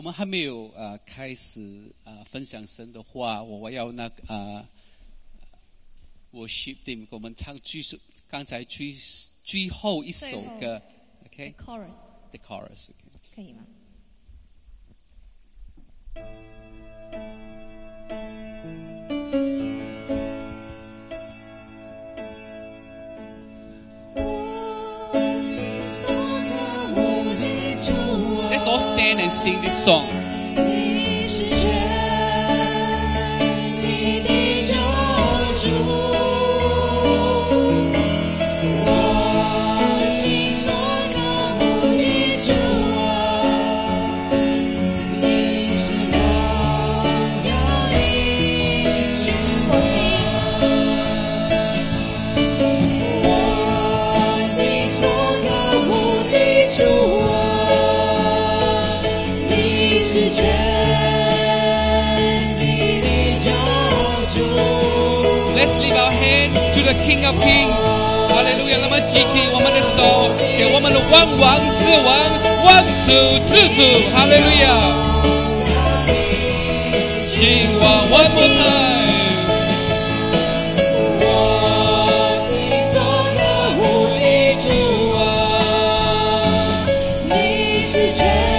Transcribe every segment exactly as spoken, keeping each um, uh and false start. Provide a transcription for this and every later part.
我们还没有呃开始呃分享神的话，我要那个呃 worship team 给我们唱最刚才最最后一首歌 ，OK？ The chorus。 The chorus， OK？ 可以吗？ Let's all stand and sing this song. 你是全地的救主，我心所渴慕的主啊，你是荣耀的君王，我心所渴慕的主啊，是全地的救主。 Let's lift our hand to the King of Kings. 哈利路亚！让我们举起我们的手，给我们的万王之王、万主之主。哈利路亚！君王 ，One more time。 我心所渴慕的主啊，你是全。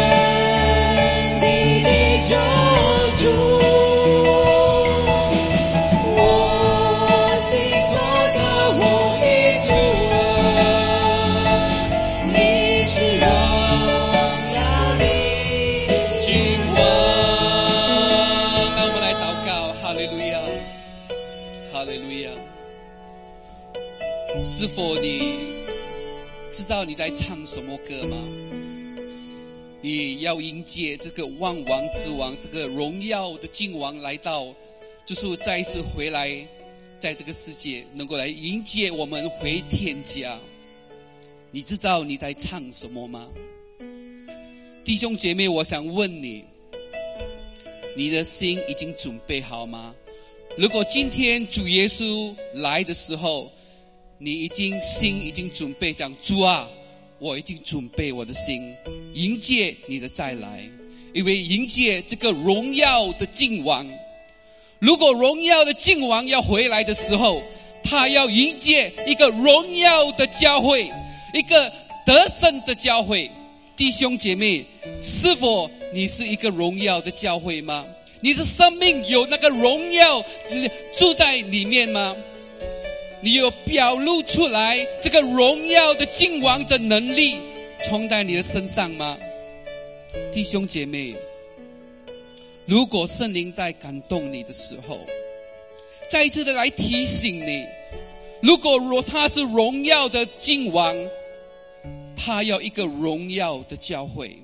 是否你知道你在唱什么歌吗？你要迎接这个万王之王，这个荣耀的君王来到，就是再一次回来，在这个世界能够来迎接我们回天家。你知道你在唱什么吗？弟兄姐妹，我想问你，你的心已经准备好吗？如果今天主耶稣来的时候，你已经心已经准备讲，主啊，我已经准备我的心迎接你的再来，因为迎接这个荣耀的君王。如果荣耀的君王要回来的时候，他要迎接一个荣耀的教会，一个得胜的教会。弟兄姐妹，是否你是一个荣耀的教会吗？你的生命有那个荣耀住在里面吗？你有表露出来这个荣耀的君王的能力冲在你的身上吗？弟兄姐妹，如果圣灵在感动你的时候，再一次的来提醒你，如果他是荣耀的君王，他要一个荣耀的教会，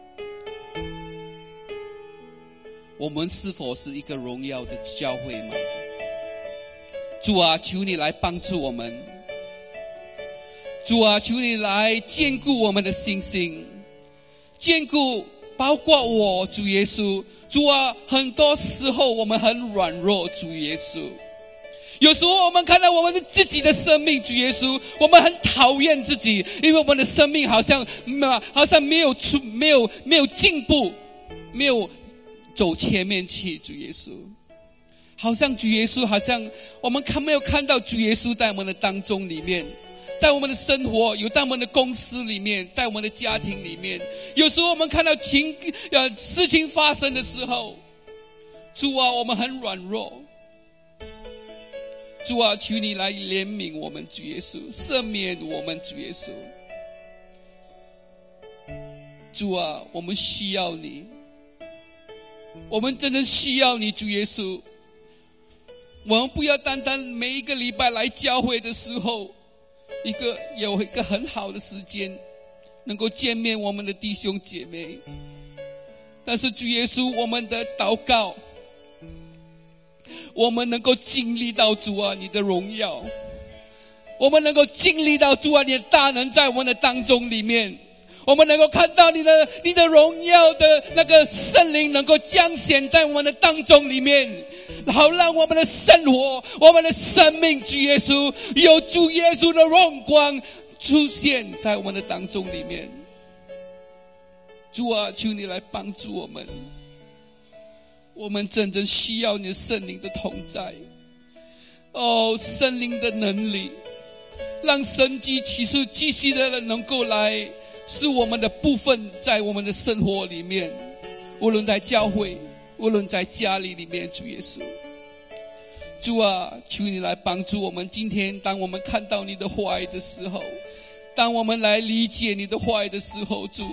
我们是否是一个荣耀的教会吗？主啊，求你来帮助我们。主啊，求你来坚固我们的信心，坚固包括我，主耶稣。主啊，很多时候我们很软弱，主耶稣。有时候我们看到我们自己的生命，主耶稣，我们很讨厌自己，因为我们的生命好像好像没有出没有没有进步，没有走前面去，主耶稣。好像主耶稣，好像我们看没有看到主耶稣在我们的当中里面，在我们的生活，有在我们的公司里面，在我们的家庭里面。有时候我们看到情呃事情发生的时候，主啊，我们很软弱。主啊，求你来怜悯我们，主耶稣，赦免我们，主耶稣。主啊，我们需要你，我们真的需要你，主耶稣。我们不要单单每一个礼拜来教会的时候，一个有一个很好的时间能够见面我们的弟兄姐妹，但是主耶稣，我们的祷告，我们能够经历到主啊你的荣耀，我们能够经历到主啊你的大能在我们的当中里面，我们能够看到你的你的荣耀的那个圣灵能够彰显在我们的当中里面，好让我们的生活，我们的生命，主耶稣，有主耶稣的荣光出现在我们的当中里面。 主啊，求你来帮助我们，我们真正需要你的圣灵的同在。哦，圣灵的能力，让神迹奇事继续的能够来是我们的部分，在我们的生活里面，无论在教会，无论在家里里面。主耶稣，主啊，求你来帮助我们。今天当我们看到你的话语的时候，当我们来理解你的话语的时候，主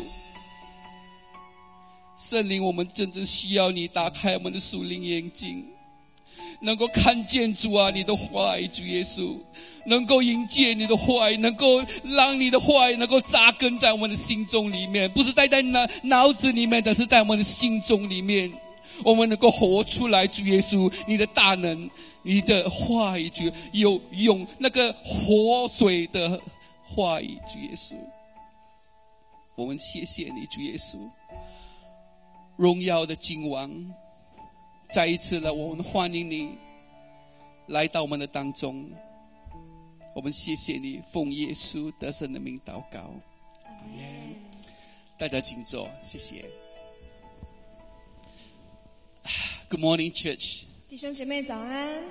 圣灵，我们真正需要你打开我们的属灵眼睛，能够看见主啊你的话语。主耶稣，能够迎接你的话语，能够让你的话语能够扎根在我们的心中里面，不是在在脑子里面，但是在我们的心中里面，我们能够活出来。主耶稣，你的大能，你的话语，主有用那个活水的话语。主耶稣，我们谢谢你。主耶稣，荣耀的君王，再一次的我们欢迎你来到我们的当中。我们谢谢你，奉耶稣得胜的名祷告，阿们。大家请坐，谢谢。Good morning, church. 弟兄姐妹早安。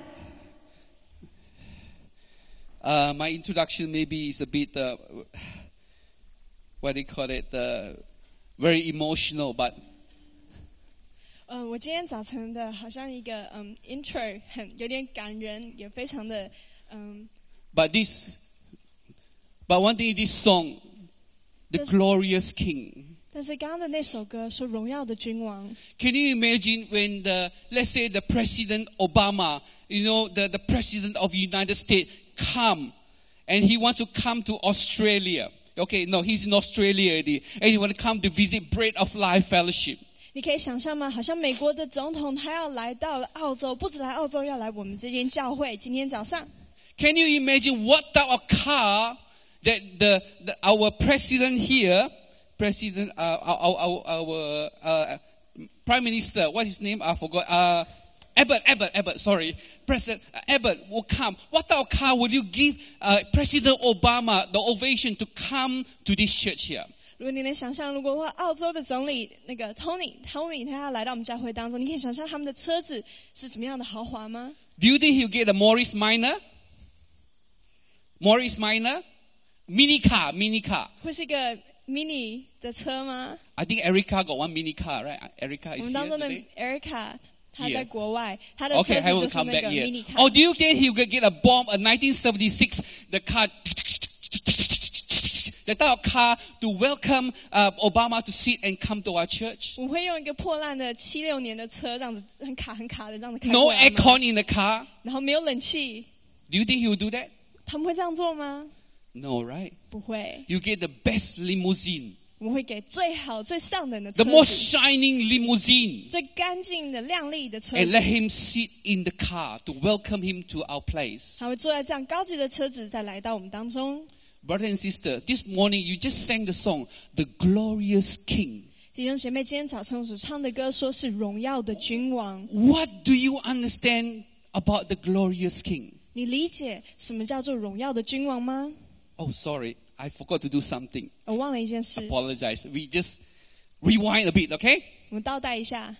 Uh, my introduction maybe is a bit, uh, what do you call it, uh, very emotional, but 呃，我今天早晨的好像一个嗯 intro 很有点感人，也非常的嗯。 But this, but one thing, this song, The Glorious King. 但是刚刚的那首歌说荣耀的君王。 Can you imagine when the, let's say the President Obama, you know, the, the President of the United States come, and he wants to come to Australia. Okay, no, he's in Australia already, and he want to come to visit Bread of Life Fellowship. 你可以想象吗？好像美国的总统他要来到了澳洲，不止来澳洲，要来我们这间教会。今天早上 Can you imagine what type of car that the, the our president here, president, uh, our our, our uh, prime minister, what's his name? I forgot. Uh, Abbott, Abbott, Abbott. Sorry, President Abbott will come. What type of car will you give uh, President Obama the ovation to come to this church here? 如果你能想象，如果澳洲的总理那个 Tony Tony 他要来到我们教会当中，你可以想象他们的车子是怎么样的豪华吗？ Do you think he'll get a Morris Minor? Morris Minor? Mini car, mini car. 会是一个 mini 的车吗？ I think Erica got one mini car, right? Erica 我 is 们当 here 中的 today. Erica 她在 Here. 国外，她的车 Okay, 子 I will 就是 come 那 back 个 here. mini car。 Or do you think he'll get a bomb, a nineteen seventy-six, the car, the type of car to welcome uh, Obama to sit and come to our church? 我会用一个破烂的七六年的车，这样子很卡很卡的这样子开 No 过来吗？ aircon in the car? 然后没有冷气， Do you think he will do that? 他们会这样做吗？ No, right? 不会， You get the best limousine, 我们会给最好、最上等的 the 车 most 子， shining limousine, 最干净的、亮丽的车 and 子。 let him sit in the car to welcome him to our place. 他会坐在这样高级的车子，再来到我们当中。 Brother and sister, this morning you just sang the song, The Glorious King. 弟兄姐妹，今天早晨我所唱的歌，说是荣耀的君王。 What do you understand about the Glorious King? 你理解什么叫做荣耀的君王吗？ Oh, sorry, I forgot to do something. 我忘了一件事， Apologize. We just rewind a bit, okay? 我们倒带一下。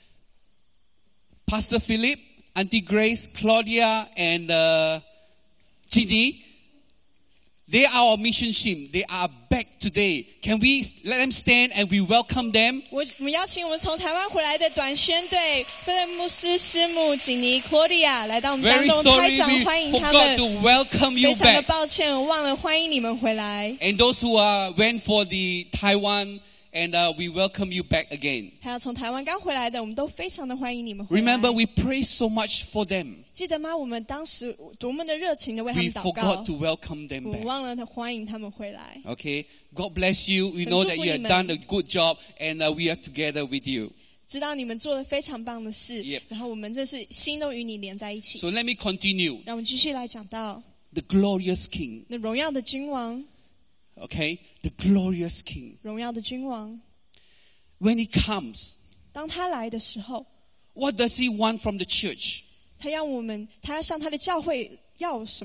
Pastor Philip, Auntie Grace, Claudia, and uh, Ginny, they are our mission team. They are back today. Can we let them stand and we welcome them? 我我们邀请我们从台湾回来的短宣队，菲勒牧师、师母、锦尼、Claudia 来到我们当 Very 中， sorry 台长 we 欢迎他 forgot 们。 to welcome you 非常的 back. 抱歉，我忘了欢迎你们回来。 And those who uh, went for the Taiwan, and uh, we welcome you back again. 还有从台湾刚回来的，我们都非常的欢迎你们回来。 Remember, we pray so much for them. 记得吗？我们当时多么的热情的为他 We 们祷告 forgot，to welcome them 我们 back. 忘了欢迎他们回来。 Okay, God bless you. We know that you have done a good job, and uh, we are together with you. 知道你们做了非常棒的事， Yep. 然后我们这是心都与你连在一起。 So let me continue. 让我们继续来讲到 The glorious King. 那荣耀的君王， Okay, the glorious King. 荣耀的君王， When he comes, 当他来的时候， what does he want from the church? 他要我们，他要向他的教会要什么？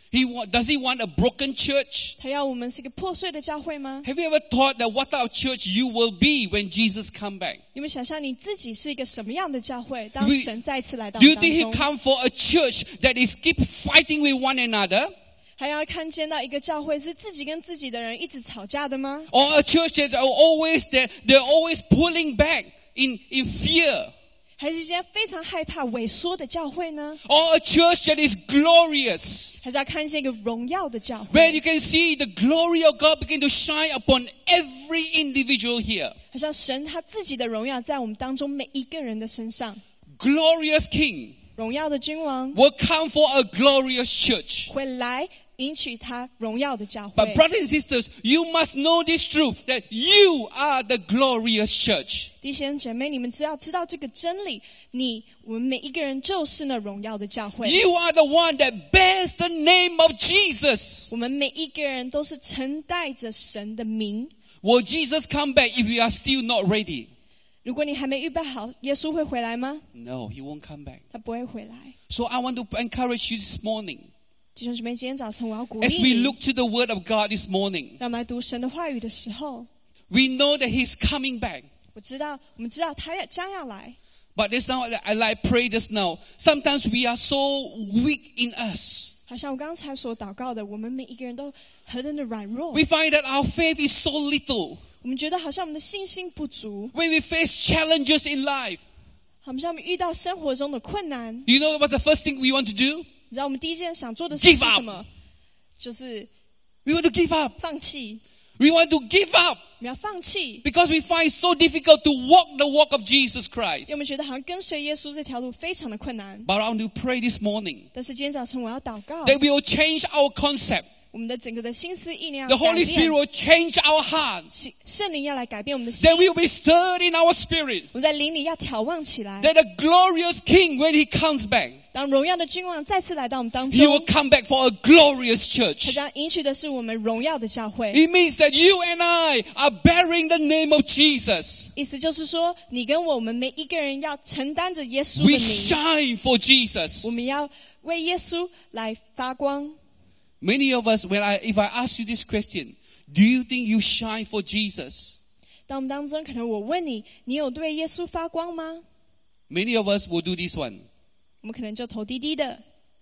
He want, does he want a broken church? 他要我们是一个破碎的教会吗？ Have you ever thought that what type of church you will be when Jesus come back? 你们想象你自己是一个什么样的教会？当 We- 神再次来到 Do 我 you 们 think he 当中， come for a church that is keep fighting with one another? 还要看见到一个教会是自己跟自己的人一直吵架的吗？ Or a church that are always they're, they're always pulling back in, in fear? 还是一间非常害怕萎缩的教会呢？ Or a church that is glorious? 还是要看见一个荣耀的教 Where 会？ you can see the glory of God begin to shine upon every individual here. 好像神他自己的荣耀在我们当中每一个人的身上。 Glorious King 荣耀的君王 will come for a glorious church. 会来迎娶他荣耀的教会 But。brothers and sisters, you must know this truth that you are the glorious church. 弟兄姐妹，你们只要知道这个真理，你我们每一个人就是那荣耀的教会。 You are the one that bears the name of Jesus. 我们每一个人都是承带着神的名。 Will Jesus come back if we are still not ready? 如果你还没预备好，耶稣会回来吗？ No, he won't come back. 他不会回来。 So I want to encourage you this morning. 弟兄姐妹，今天早晨我要鼓励 As we 你， look to the word of God this morning, 让我们来读神的话语的时候， we know that he's coming back. 我知道，我们知道他要将要来。 But this now, I like pray this now. Sometimes we are so weak in us. 好像我刚才所祷告的，我们每一个人都何等的软弱。 We find that our faith is so little. 我们觉得好像我们的信心不足， When we face challenges in life, 好像我们遇到生活中的困难。 you know what the first thing we want to do? 你知道我们第一件想做的事是 Give up 什么？就是。 We want to give up. 放弃， We want to give up 我们要放弃， because we find it so difficult to walk the walk of Jesus 因为 Christ. 我们觉得好像跟随耶稣这条路非常的困难。 But I want to pray this morning 但是今天早晨我要祷告， that we will change our concept. 我们的整个的心思意念要 The 改 Holy Spirit 变， will change our hearts. 圣圣灵要来改变我们的心， That we will be stirred in our spirit. 我们在灵里要眺望起来。 That the glorious King, when he comes back, 当荣耀的君王再次来到我们当 he will 中， come back for a glorious 他 church. 将迎娶的是我们荣耀的教会。 It means that you and I are bearing the name of Jesus. 意思就是说，你跟我们每一个人要承担着耶稣的 We 名， shine for Jesus. 我们要为耶稣来发光。 Many of us, when I, if I ask you this question, do you think you shine for Jesus? 当我们当中，可能我问你，你有对耶稣发光吗？ Many of us will do this one. 我们可能就头低低的，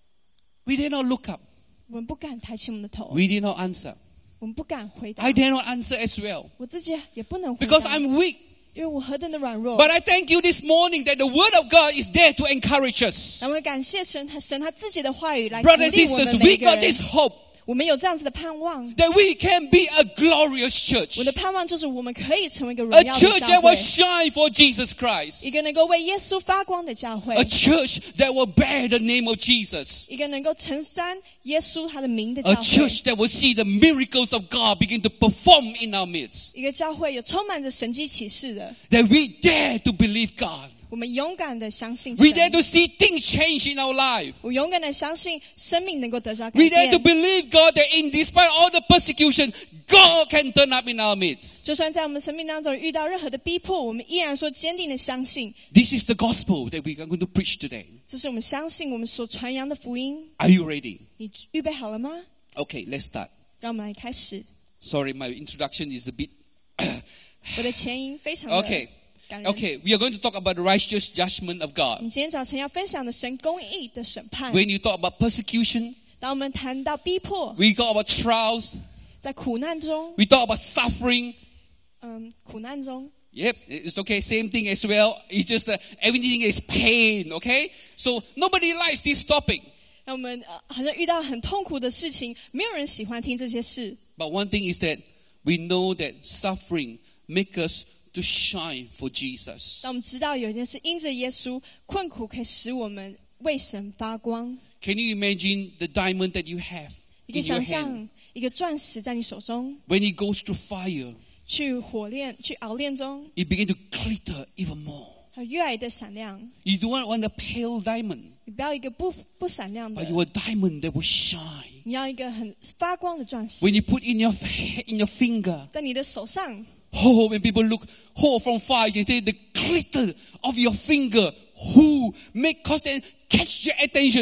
We dare not look up. 我们不敢抬起我们的头， We dare not answer. 我们不敢回答 I。dare not answer as well 我自己也不能回 because 答， I'm weak. 因为我何等的软弱。 But I thank you this morning that the word of God is there to encourage us. 然后感谢神，他神他自己的话语来鼓 Brothers and 励我 sisters, 们每 we 一个 got 人 this。hope 我们有这样子的盼望， that we can be a glorious church. 我的盼望就是我们可以成为一个荣 A 耀的 church 教 that 会 will，shine for Jesus 一 Christ. 个能够为耶稣发光的教会， A church that will bear the name of Jesus. 一个能够承担耶稣他的名的 A 教会， church that will see the miracles of God begin to perform in our midst. 一个教会有充满着神迹启示的。 That we dare to believe God. 我们勇敢的相信 We 神， dare to see things change in our life. 我勇敢的相信生命能够得到改 We dare to 变。 believe God that in despite all the persecution, God can turn up in our midst. 就算在我们生命当中遇到任何的逼迫，我们依然说坚定的相信， This is the gospel that we are going to preach today. 这是我们相信我们所传扬的福音。 Are you ready? 你预备好了吗？ Okay, let's start. 让我们来开始。 Sorry, my introduction is a bit. 我的前因非常的 Okay. 感人。 Okay, we are going to talk about the righteous judgment of 我 God. 们今天早晨要分享的神公义的审判。 When you talk about persecution, 当我们谈到逼迫， we talk about trials, 在苦难中， we talk about suffering. 嗯，苦难中， Yep, it's okay, same thing as well. It's just that everything is pain, okay? So nobody likes this topic. 那我们、呃、好像遇到很痛苦的事情，没有人喜欢听这些事。 But one thing is that we know that suffering makes us to shine for Jesus. 但我们知道有一件事，因着耶稣，困苦可以使我们为神发光。 Can you imagine the diamond that you have 你可以 in your 想 hand? 象一个钻石在你手中， When it goes through fire, 去火炼、去熬炼中， it begins to glitter even more. 它越来越闪亮。 You don't want a pale diamond, 你不要一个不不闪亮的 but，you want a diamond that will shine. 你要一个很发光的钻石， When you put in your in your finger, 在你的手上。 oh, when people look, oh, from far, you say the glitter of your finger, who make cause them catch your attention.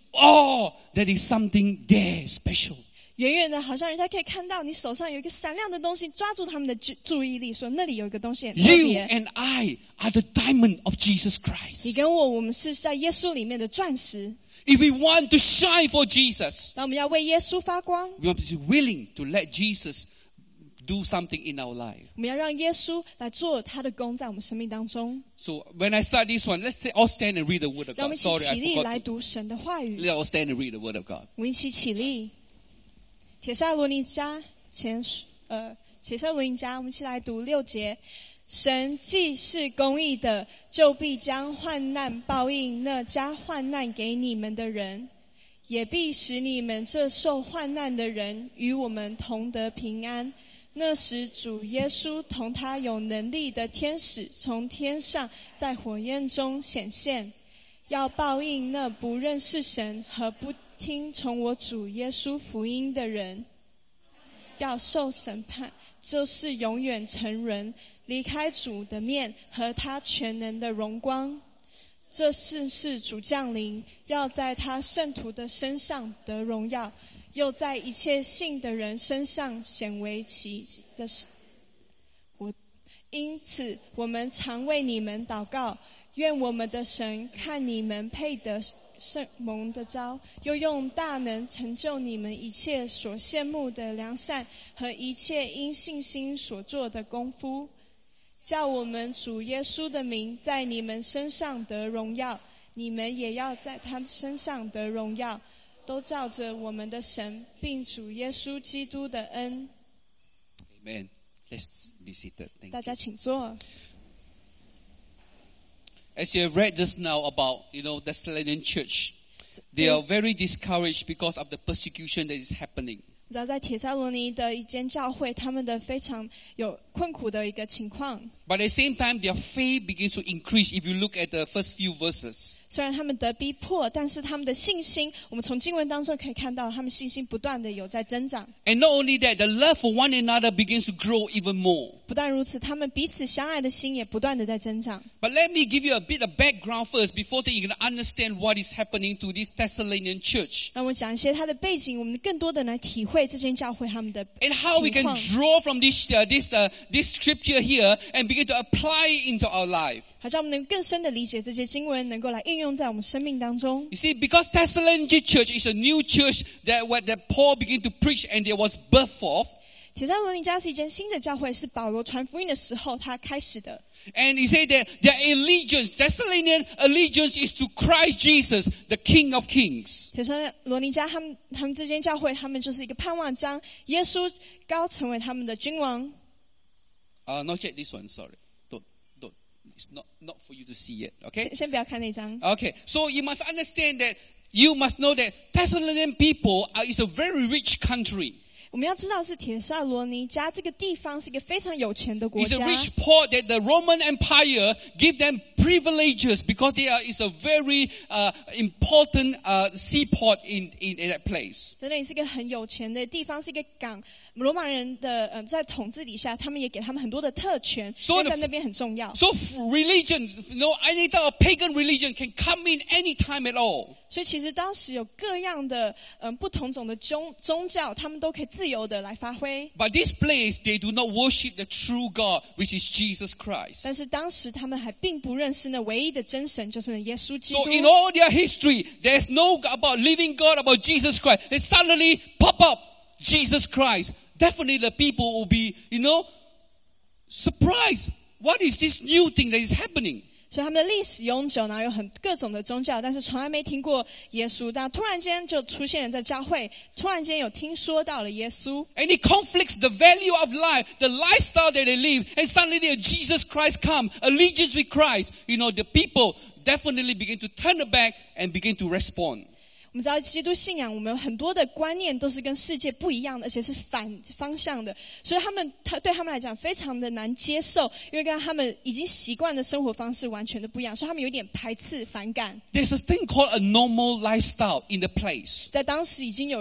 oh, there is something there special. 远远的，好像人家可以看到你手上有一个闪亮的东西，抓住他们的注注意力，说那里有一个东西很特 You 别。 and I are the diamond of Jesus 你 Christ. 跟我，我们是在耶稣里面的钻石。 If we want to shine for Jesus, 当我们要为耶稣发光， we must be willing to let Jesus do something in our life. 我们要让耶稣来做他的工，在我们生命当中。 So when I start this one, let's say all stand and read the word of 让我 God. 们一起 Sorry, I 起立 forgot 来 to. 读神的话语。 Let us stand and read the word of God. 我们一起起立。帖撒罗尼迦前书，呃，帖撒罗尼迦，我们一起来读六节。神既是公义的，就必将患难报应那加患难给你们的人，也必使你们这受患难的人与我们同得平安。那时主耶稣同他有能力的天使从天上在火焰中显现，要报应那不认识神和不听从我主耶稣福音的人，要受审判，就是永远沉沦，离开主的面和他全能的荣光。这事是主降临，要在他圣徒的身上得荣耀，又在一切信的人身上显为奇的事。我因此，我们常为你们祷告，愿我们的神看你们配得圣蒙的召，又用大能成就你们一切所羡慕的良善和一切因信心所做的功夫，叫我们主耶稣的名在你们身上得荣耀，你们也要在他身上得荣耀，都照着我们的神并主耶稣基督的恩。 Amen. Let's be seated. Thank 大 you. 家请坐。 As you have read just now about, you know, the Thessalonian church, they are very discouraged because of the persecution that is happening. 你知道，在帖撒罗尼的一间教会，他们的非常有困苦的一个情况。 But at the same time, their faith begins to increase if you look at the first few verses. 虽然他们得逼迫，但是他们的信心，我们从经文当中可以看到，他们信心不断的有在增长。 And not only that, the love for one another begins to grow even more. 不但如此，他们彼此相爱的心也不断的在增长。 But let me give you a bit of background first before that you can understand what is happening to this Thessalonian church. 让我讲一些他的背景，我们更多的来体会这间教会他们的 And how we 情 can 况。 draw from this, uh, this, uh, this scripture here and begin to apply it into our life. 好像我们能更深的理解这些经文，能够来应用在我们生命当中。 You see, because Thessalonian church is a new church that, what, that Paul began to preach and there was birth of. 帖撒罗尼迦是一间新的教会，是保罗传福音的时候他开始的。 And he said that their allegiance, Thessalonian allegiance is to Christ Jesus, the King of Kings. 帖撒罗尼迦他们他们这间教会，他们就是一个盼望将耶稣高成为他们的君王。 Uh, not yet this one, sorry. Don't, don't. It's not, not for you to see yet, okay? 先先不要看那张。 Okay, so you must understand that, you must know that Thessalonian people are, is a very rich country. 我们要知道，是帖撒罗尼迦这个地方是一个非常有钱的国 It's 家 a。rich port that the Roman Empire give them privileges because they are, it's a very uh, important uh, seaport in, in, in that place. 在那里是一个很有钱的地方，是一个港。罗马人的呃在统治底下，他们也给他们很多的特权， So 所以 the- 在那边很重要。 So religion, you know, any type of pagan religion can come in any time at all. 所以其实当时有各样的嗯、呃、不同种的宗宗教，他们都可以自由的来发挥。 But this place, they do not worship the true God, which is Jesus 但 Christ. 是当时他们还并不认识那唯一的真神，就是那耶稣基 So 督。 in all their history, there's no about living God, about Jesus Christ. They suddenly pop up Jesus Christ. Definitely the people will be, you know, surprised. What is this new thing that is happening? 所以他们的历史悠久，然后有很各种的宗教，但是从来没听过耶稣。但突然间就出现了在教会，突然间有听说到了耶稣。 And it conflicts the value of life, the lifestyle that they live. And suddenly Jesus Christ come, allegiance with Christ. You know, the people definitely begin to turn back and begin to respond. 我们知道基督信仰，我们有很多的观念都是跟世界不一样的，而且是反方向的，所以他们他对他们来讲非常的难接受，因为跟他们已经习惯的生活方式完全的不一样，所以他们有点排斥反感。 There's a thing called a normal lifestyle in the place. 在当时已经有一个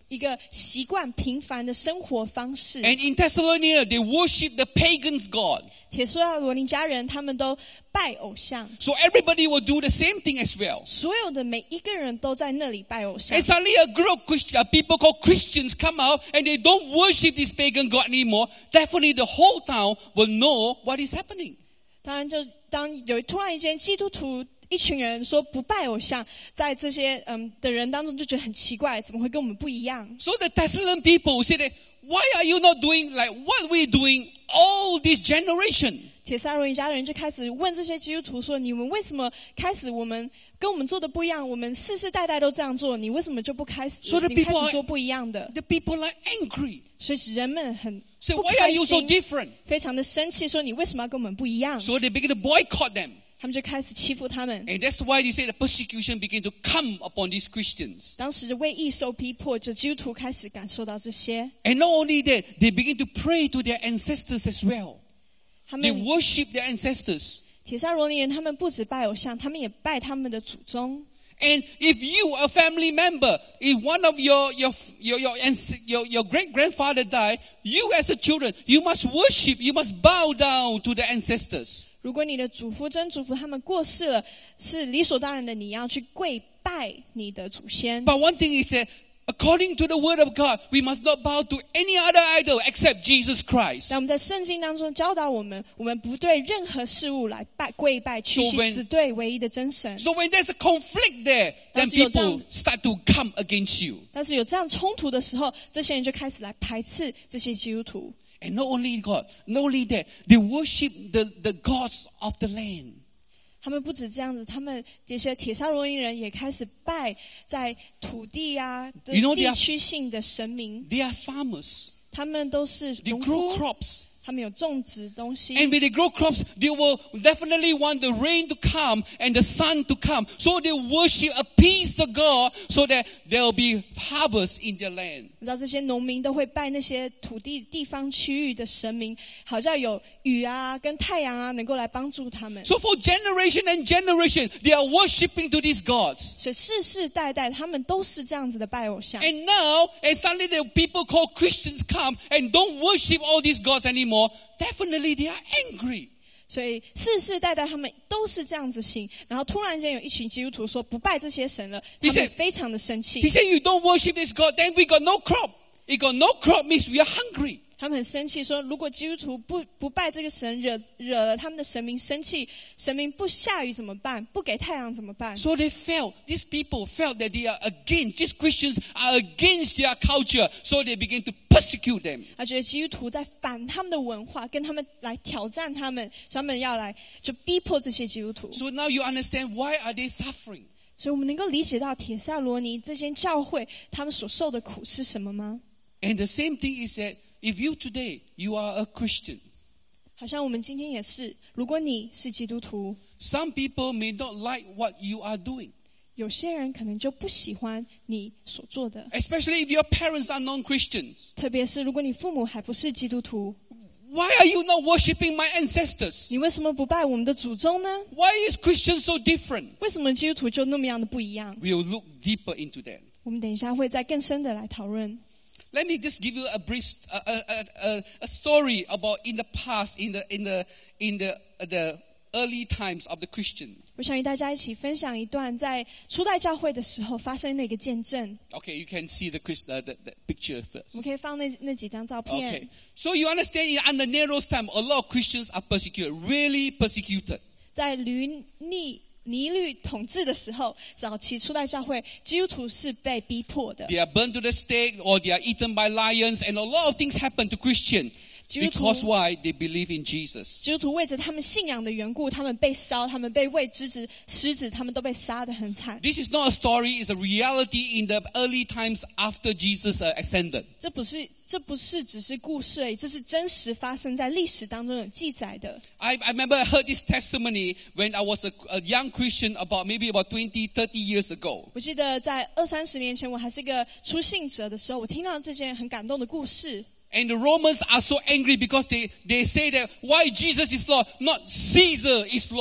一个习惯平凡的生活方式。 And in Thessalonica, they worship the pagans' god. 铁萨罗尼迦人他们都拜偶像， So everybody will do the same thing as well. 所有的每一个人都在那里拜偶像。 And suddenly a group of Christian, people called Christians come out and they don't worship this pagan god anymore. Definitely the whole town will know what is happening. 当然就当有突然一间基督徒一群人说不拜偶像，在这些嗯的人当中就觉得很奇怪，怎么会跟我们不一样？ So the Thessalonian people say that, why are you not doing like what we're doing all this generation? 铁萨罗尼迦人就开始问这些基督徒说：“你们为什么开始我们跟我们做的不一样？我们世世代代都这样做，你为什么就不开始？ So the 你开 people 始 are- 做不一样的？” The people are angry. 所以人们很 Say, 不 why are 开 you so 心， different? 非常的生气，说你为什么要跟我们不一样？ So they begin to boycott them. 他们就开始欺负他们。 And that's why they say the persecution began to come upon these Christians. 当时为义受逼迫，就基督徒开始感受到这些。 And not only that, they begin to pray to their ancestors as well. 他 They 们 worship their ancestors. 铁萨罗尼人，他们不止拜偶像，他们也拜他们的祖宗。 And if you, a family member, if one of your your your your, your, your great grandfather died, you as a children, you must worship, you must bow down to the ancestors. 如果你的祖父、曾祖父他们过世了，是理所当然的，你要去跪拜你的祖先。 But one thing is that, according to the word of God, we must not bow to any other idol except Jesus Christ. 但我们在圣经当中教导我们，我们不对任何事物来拜跪拜屈 So 膝， when- 只对唯一的真神。 So when there's a conflict there, then 但是有这样- people start to come against you. 但是有这样冲突的时候，这些人就开始来排斥这些基督徒。 And not only God, not only that, they worship the, the gods of the land. 他们不止这样子，他们这些铁萨罗尼人也开始拜在土地啊的 You know, they 地 are- 区性的神明。 They are farmers. 他们都是 They 农 grow 夫， crops. 他们有种植东西。 And when they grow crops, they will definitely want the rain to come and the sun to come. So they worship, appease the God so that there will be harvest in their land. 你知道这些农民都会拜那些土地地方区域的神明，好像有雨啊跟太阳啊能够来帮助他们。 So for generation and generation, they are worshiping to these gods. 所以世世代代他们都是这样子的拜偶像。 And now, and suddenly the people called Christians come and don't worship all these gods anymore. Definitely they are angry. 所以世世代代他们都是这样子行，然后突然间有一群基督徒说不拜这些神了，他 He 们 said- 非常的生气 He。said, you don't worship this God, then we got no crop. We got no crop means we are hungry. 他们很生气，说如果基督徒不不拜这个神，惹惹了他们的神明生气，神明不下雨怎么办？不给太阳怎么办？ So they felt, these people felt that they are against, these Christians are against their culture. So they begin to persecute them. 他觉得基督徒在反他们的文化，跟他们来挑战他们，所以他们要来就逼迫这些基督徒。 So now you understand why are they suffering? 所以我们能够理解到铁萨罗尼这间教会他们所受的苦是什么吗？ And the same thing is that if you today, you are a Christian, 好像我们今天也是，如果你是基督徒， some people may not like what you are doing. 有些人可能就不喜欢你所做的， Especially if your parents are non-Christians. 特别是如果你父母还不是基督徒， Why are you not worshiping my ancestors? 你为什么不拜我们的祖宗呢？ Why is Christians so different? 为什么基督徒就那么样的不一样？ We'll look deeper into that. 我们等一下会再更深的来讨论。 Let me just give you a brief a, a, a, a story about in the past, in the in the in the the early times of the Christian. 我想与大家一起分享一段在初代教会的时候发生的一个见证。 Okay, you can see the, Christ, uh, the, the picture 我 first. 们可以放那那几张照片。 Okay, so you understand in under Nero's time, a lot of Christians are persecuted, really persecuted. 在驴逆尼律统治的时候，早期初代教会基督徒是被逼迫的。 They are burned to the stake or they are eaten by lions, and a lot of things happen to Christians. 基督徒 Because why? They believe in Jesus. 基督徒为着他们信仰的缘故，他们被烧，他们被喂狮子，狮子他们都被杀得很惨。 This is not a story, it's a reality in the early times after Jesus uh, ascended. 这不是这不是只是故事而已，这是真实发生在历史当中有记载的。 I, I remember I heard this testimony when I was a, a young Christian about maybe about twenty, thirty years ago. 我记得在二三十年前，我还是个初信者的时候，我听到这件很感动的故事。 And the Romans are so angry because they, they say that why Jesus is Lord, not Caesar is Lord.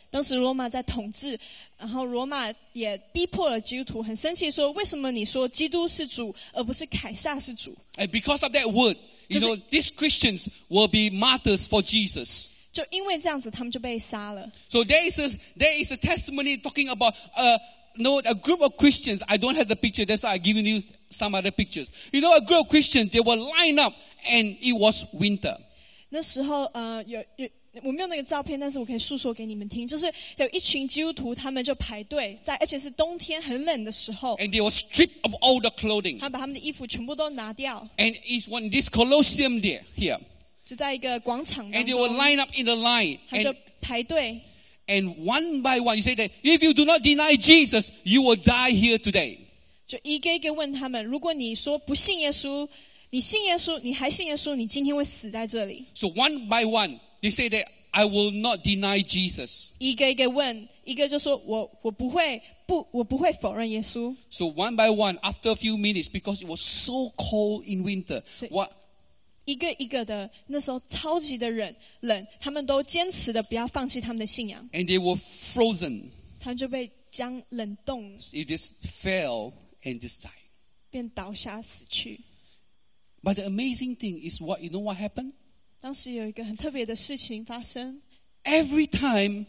当时罗马在统治，然后罗马也逼迫了基督徒，很生气说：为什么你说基督是主，而不是凯撒是主？ And because of that word, you know, these Christians will be martyrs for Jesus. 就因为这样子，他们就被杀了。 So there is a, there is a testimony talking about uh, no, a group of Christians. I don't have the picture, that's why I'm giving you some other pictures. You know, a group of Christians, they were lined up and it was winter. 那时候，呃，有有我没有那个照片，但是我可以诉说给你们听。就是有一群基督徒，他们就排队在，而且是冬天很冷的时候， And they were stripped of all the clothing. 他们把他们的衣服全部都拿掉， And it's one this Colosseum there, here. 就在一个广场当 And they were 中， lined up in the line. 他就 And, 排队。 and one by one, you say that if you do not deny Jesus, you will die here today. 就一个一个问他们：如果你说不信耶稣，你信耶稣，你还信耶稣，你今天会死在这里。 So one by one, they say that I will not deny Jesus. 一个一个问，一个就说我我不会不我不会否认耶稣。 So one by one, after a few minutes, because it was so cold in winter, So- what, 一个一个的，那时候超级的冷冷，他们都坚持的不要放弃他们的信仰， and they were frozen. 他们就被将冷冻， It just fell and just died. 便倒下死去。 But the amazing thing is what, you know what happened? 当时有一个很特别的事情发生， Every time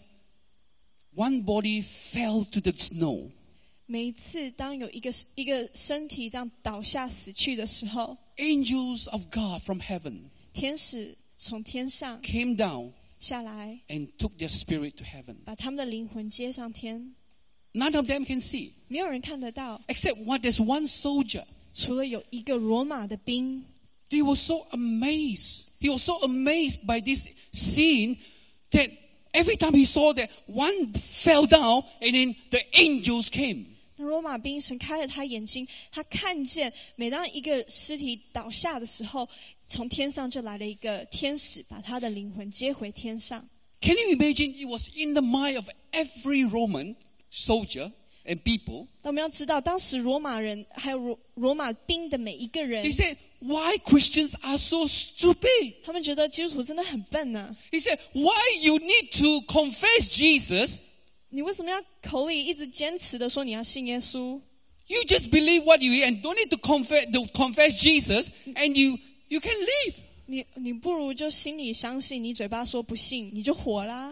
one body fell to the snow, 每一次当有一个一个身体这样倒下死去的时候， angels of God from heaven 天使从天上 came down 下来， and took their spirit to heaven. 把他们的灵魂接上天， None of them can see, 没有人看得到， except what there's one soldier. 除了有一个罗马的兵， They were so amazed. He was so amazed by this scene that every time he saw that one fell down and then the angels came. 那罗马兵神开了他眼睛，他看见每当一个尸体倒下的时候，从天上就来了一个天使，把他的灵魂接回天上。 Can you imagine? It was in the mind of every Roman soldier and people. 那我们要知道，当时罗马人还有罗罗马兵的每一个人 He，said, why Christians are so stupid? 他们觉得基督徒真的很笨呐、啊。 He said, why you need to confess Jesus? 你为什么要口里一直坚持的说你要信耶稣？ You just believe what you hear and don't need to confess, to confess Jesus and you, you can live. 你你不如就心里相信，你嘴巴说不信，你就活啦。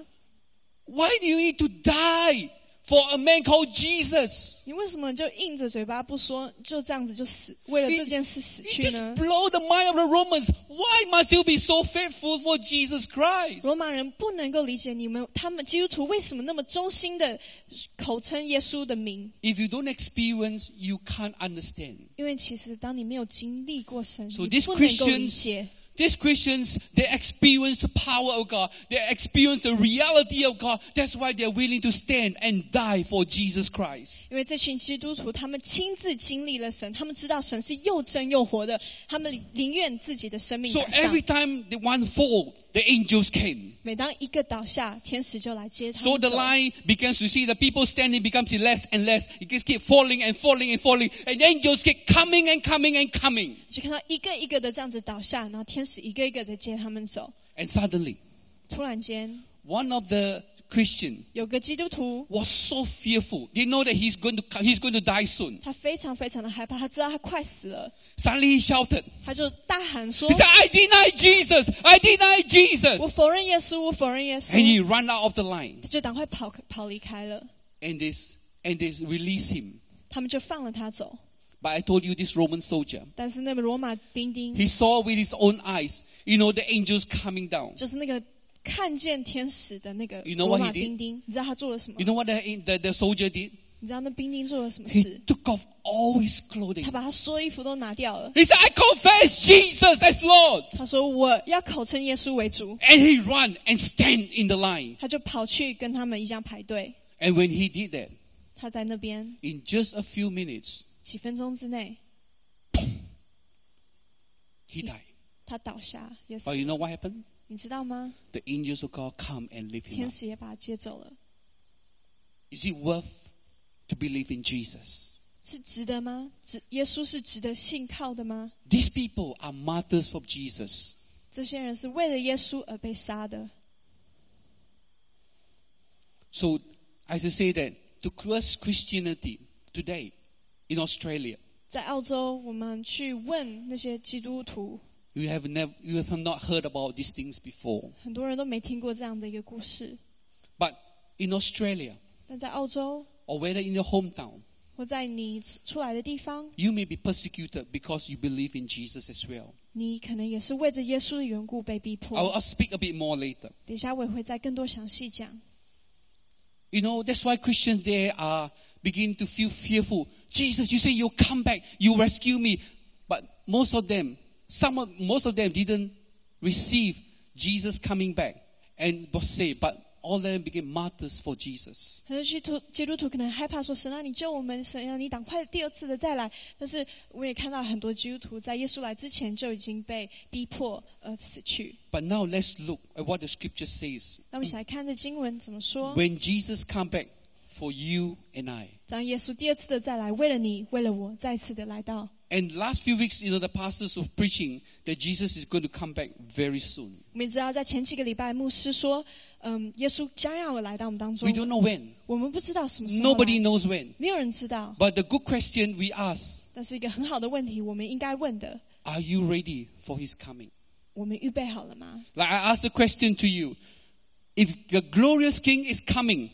Why do you need to die for a man called Jesus? 你为什么就硬着嘴巴不说，就这样子就死，为了这件事死 It 去 just 呢？ blow the mind of the Romans. Why must you be so faithful for Jesus Christ? 罗马人不能够理解你们，他们基督徒为什么那么忠心的口称耶稣的名？ If you don't experience, you can't understand. 因为其实当你没有经历过神， So 你 these 不能够理 Christians- 解。 These Christians, they experience the power of God. They experience the reality of God. That's why they're willing to stand and die for Jesus Christ. 因为这群基督徒，他们亲自经历了神，他们知道神是又真又活的，他们宁愿自己的生命 So 摆上 every。time the one fall, the angels came. 每当一个倒下，天使就来接他 So 们 the 走。 line begins to see the people standing becomes less and less. It just keep falling and falling and falling. And angels keep coming and coming and coming. 就看到一个一个的这样子倒下，然后天使一个一个的接他们走。 And suddenly, 突然间， one of the Christian 有个基督徒， was so fearful. They know that he's going to he's going to die soon. 他非常非常的害怕，他知道他快死了， Suddenly he shouted. 他就大喊说 He said, I deny Jesus. I deny：“ 我 Jesus. 否认耶稣，我否认耶 And he 稣。 ran out of the line. ” 他就赶快跑跑离开了， And they, and they released him. 他们就放了他走。 But I told you this Roman soldier, 但是那个罗马兵丁， he saw with his own eyes, you know, the angels coming down. 就是那个看见天使的那个 You know 罗 what 马 he did? 兵丁，你知道他做了什么 You？know what the, the, the soldier did? 你知道那兵丁做了什么 He 事？ took off all his clothing. 他把他所有衣服都拿掉了。 He said, I confess Jesus as Lord. 他说：“我要口称耶稣为主。 And he ran and stand in the line. ” 他就跑去跟他们一样排队。 And when he did that, 他在那边 in just a few minutes, 几分钟之内， he died. 他倒下也死 But。you know what happened? 你知道吗？ The angels of God come and lift him 天 up. 使也把他接走了， Is it worth to believe in Jesus? 是值得吗？值耶稣是值得信靠的吗？ These people are martyrs for Jesus. 这些人是为了耶稣而被杀的。 So, as I say that, to cross Christianity today in Australia, 在澳洲，我们去问那些基督徒， you have never, you have not heard about these things before. 很多人都没听过这样的一个故事。 But in Australia, 但在澳洲， or whether in your hometown, 或在你出来的地方， you may be persecuted because you believe in Jesus as well. 你可能也是为着耶稣的缘故被逼 I'll, 迫。 I'll speak a bit more later. 等一下我也会再更多详细讲。 You know, that's why Christians there are beginning to feel fearful. Jesus, you say you'll come back, you rescue me. But most of them, some of, most of them didn't receive Jesus coming back and was saved. But all of them became martyrs for Jesus. 很多基督基督徒可能害怕说：“神啊，你救我们！神啊，你赶快第二次的再来。”但是我也看到很多基督徒在耶稣来之前就已经被逼迫而死去。 But now let's look at what the scripture says. 那我们一起来看这经文怎么说。 When Jesus come back for you and I. 当耶稣第二次的再来，为了你，为了我，再次的来到。 And last few weeks, you know, the pastors were preaching that Jesus is going to come back very soon. 我们也知道，在前几个礼拜，牧师说，嗯，耶稣将要来到我们当中 We。don't know when. 我们不知道什么时候来 Nobody knows when. 没有人知道。 But the good question we ask, 但是一个很好的问题，我们应该问的： are you ready for his coming? 我们预备好了吗？ Like I ask the question to you, if the glorious king is coming,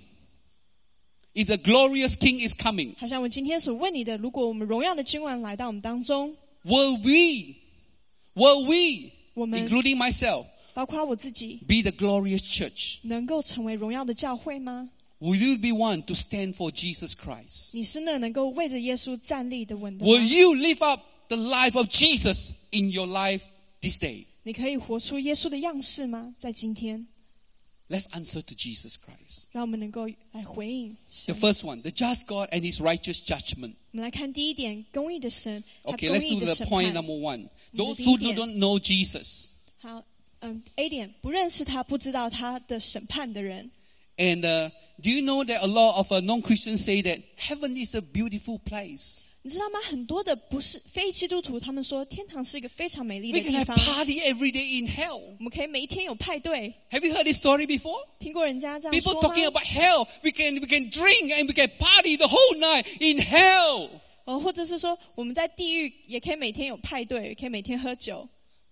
if the glorious king is coming, 好像我今天所问你的，如果我们荣耀的君王来到我们当中， will we, will we, 我们 including myself, 包括我自己， be the glorious church? 能够成为荣耀的教会吗？ Will you be one to stand for Jesus Christ? 你是那能够为着耶稣站立的稳的 Will 吗？ you live up the life of Jesus in your life this day? 你可以活出耶稣的样式吗？在今天， Let's answer to Jesus Christ. 让我们能够来回应 The 神。 first one, the just God and his righteous judgment. 我们来看第一点，公义的神，他 Okay, 公 let's 义 do 的 the 审 point 判。 number one. 我们 Those 的第 who 一点。 don't know Jesus. 好，嗯 ，A 点，不认识他，不知道他的审判的人。 And uh, do you know that a lot of uh, non-Christians say that heaven is a beautiful place? 你知道吗？很多的不是非基督徒，他们说天堂是一个非常美丽 We 的 can 地 have 方， party every day in hell. 我们可以每一天有派对。 Have you heard this story before? 听过人家这样 People 说吗？ talking about hell. We can, we can drink and we can party the whole night in hell. 哦，或者是说我们在地狱也可以每天有派对，也可以每天喝酒。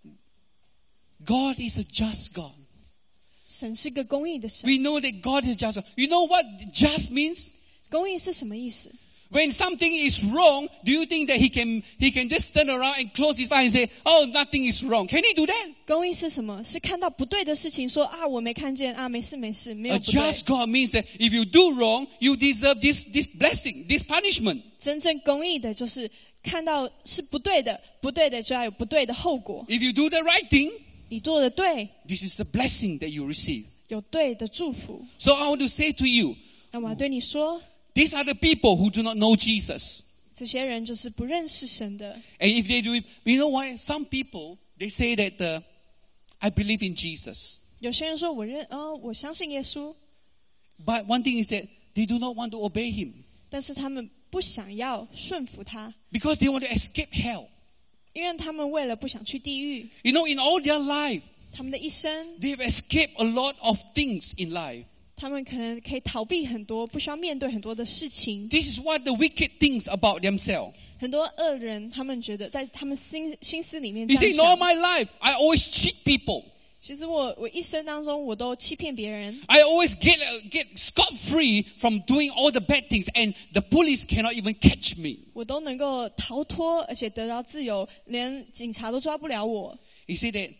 God is a just God. 神是个公义的神。 We know that God is just. You know what just means? 公义是什么意思？ When something is wrong, do you think that he can he can just turn around and close his eyes and say, "Oh, nothing is wrong"? Can he do that? 公义是什么？是看到不对的事情说啊，我没看见啊，没事没事，没有 A 不对。 just God means that if you do wrong, you deserve this this blessing, this punishment. 真正公义的就是看到是不对的，不对的就要有不对的后果。 If you do the right thing, 你做的对， this is the blessing that you receive. 有对的祝福。 So I want to say to you, 那我要对你说， these are the people who do not know Jesus. 这些人就是不认识神的。 And if they do it, you know why? Some people, they say that uh, I believe in Jesus. 有些人说我认，哦，我相信耶稣， But one thing is that they do not want to obey him 但是他们不想要顺服他， because they want to escape hell. 因为他们为了不想去地狱， You know, in all their life, 他们的一生， they've escaped a lot of things in life. 他们可能可以逃避很多，不需要面对很多的事情。 This is what the wicked thinks about themselves. 很多恶人，他们觉得在他们心心思里面 He 这 said, 样 in all 想。 my life, I always cheat people. 其实我我一生当中我都欺骗别人， I always get, uh, get scot-free from doing all the bad things, and the police cannot even catch me. 我都能够逃脱，而且得到自由，连警察都抓不了我。 He said that,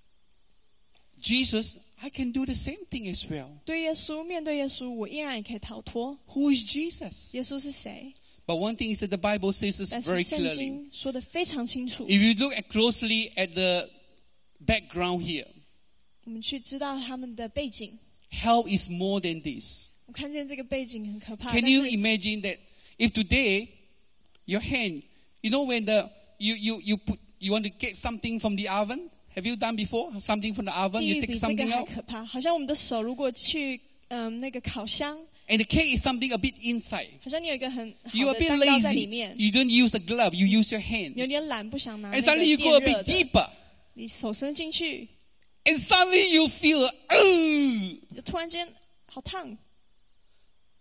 Jesus, I can do the same thing as well. 对耶稣，面对耶稣，我依然也可以逃脱。 Who is Jesus? 耶稣是谁？ But one thing is that the Bible says this 但 very 是圣 clearly. 经说的非常清楚。 If you look at closely at the background here, 我们去知道他们的背景， hell is more than this. 我看见这个背景很可怕。 Can 但 you 是 imagine that if today your hand, you know when the you you you put you want to get something from the oven? Have you done before? Something from the oven, 地 you 狱 take 比这个 something 还 out, 可怕。好像我们的手如果去嗯那个烤箱， and the cake is something a bit inside. 好像你有一个很 You 好 are a 的 bit 蛋糕在里 lazy. 面， You don't use the glove. You use your 你有 hand, 点懒，不想拿那 and 个 suddenly you go a 电热 bit 的， deeper, 你手伸进去， and suddenly you feel, oh, 就突然间好烫。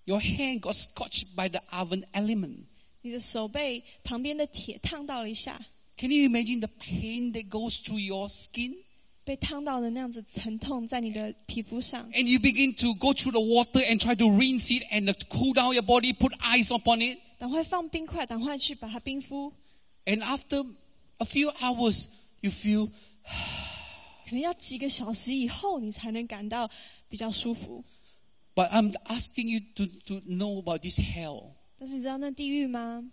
your hand got scorched by the oven element. 你的手被旁边的铁烫到了一下， Can you imagine the pain that goes through your skin? 被烫到的那样子疼痛在你的皮肤上， And you begin to go through the water and try to rinse it and cool down your body, put ice upon it. 赶快放冰块，赶快去把它冰敷。 And after a few hours, you feel, 可能要几个小时以后，你才能感到比较舒服。 but I'm asking you to, to know about this hell. 但是你知道那地狱吗？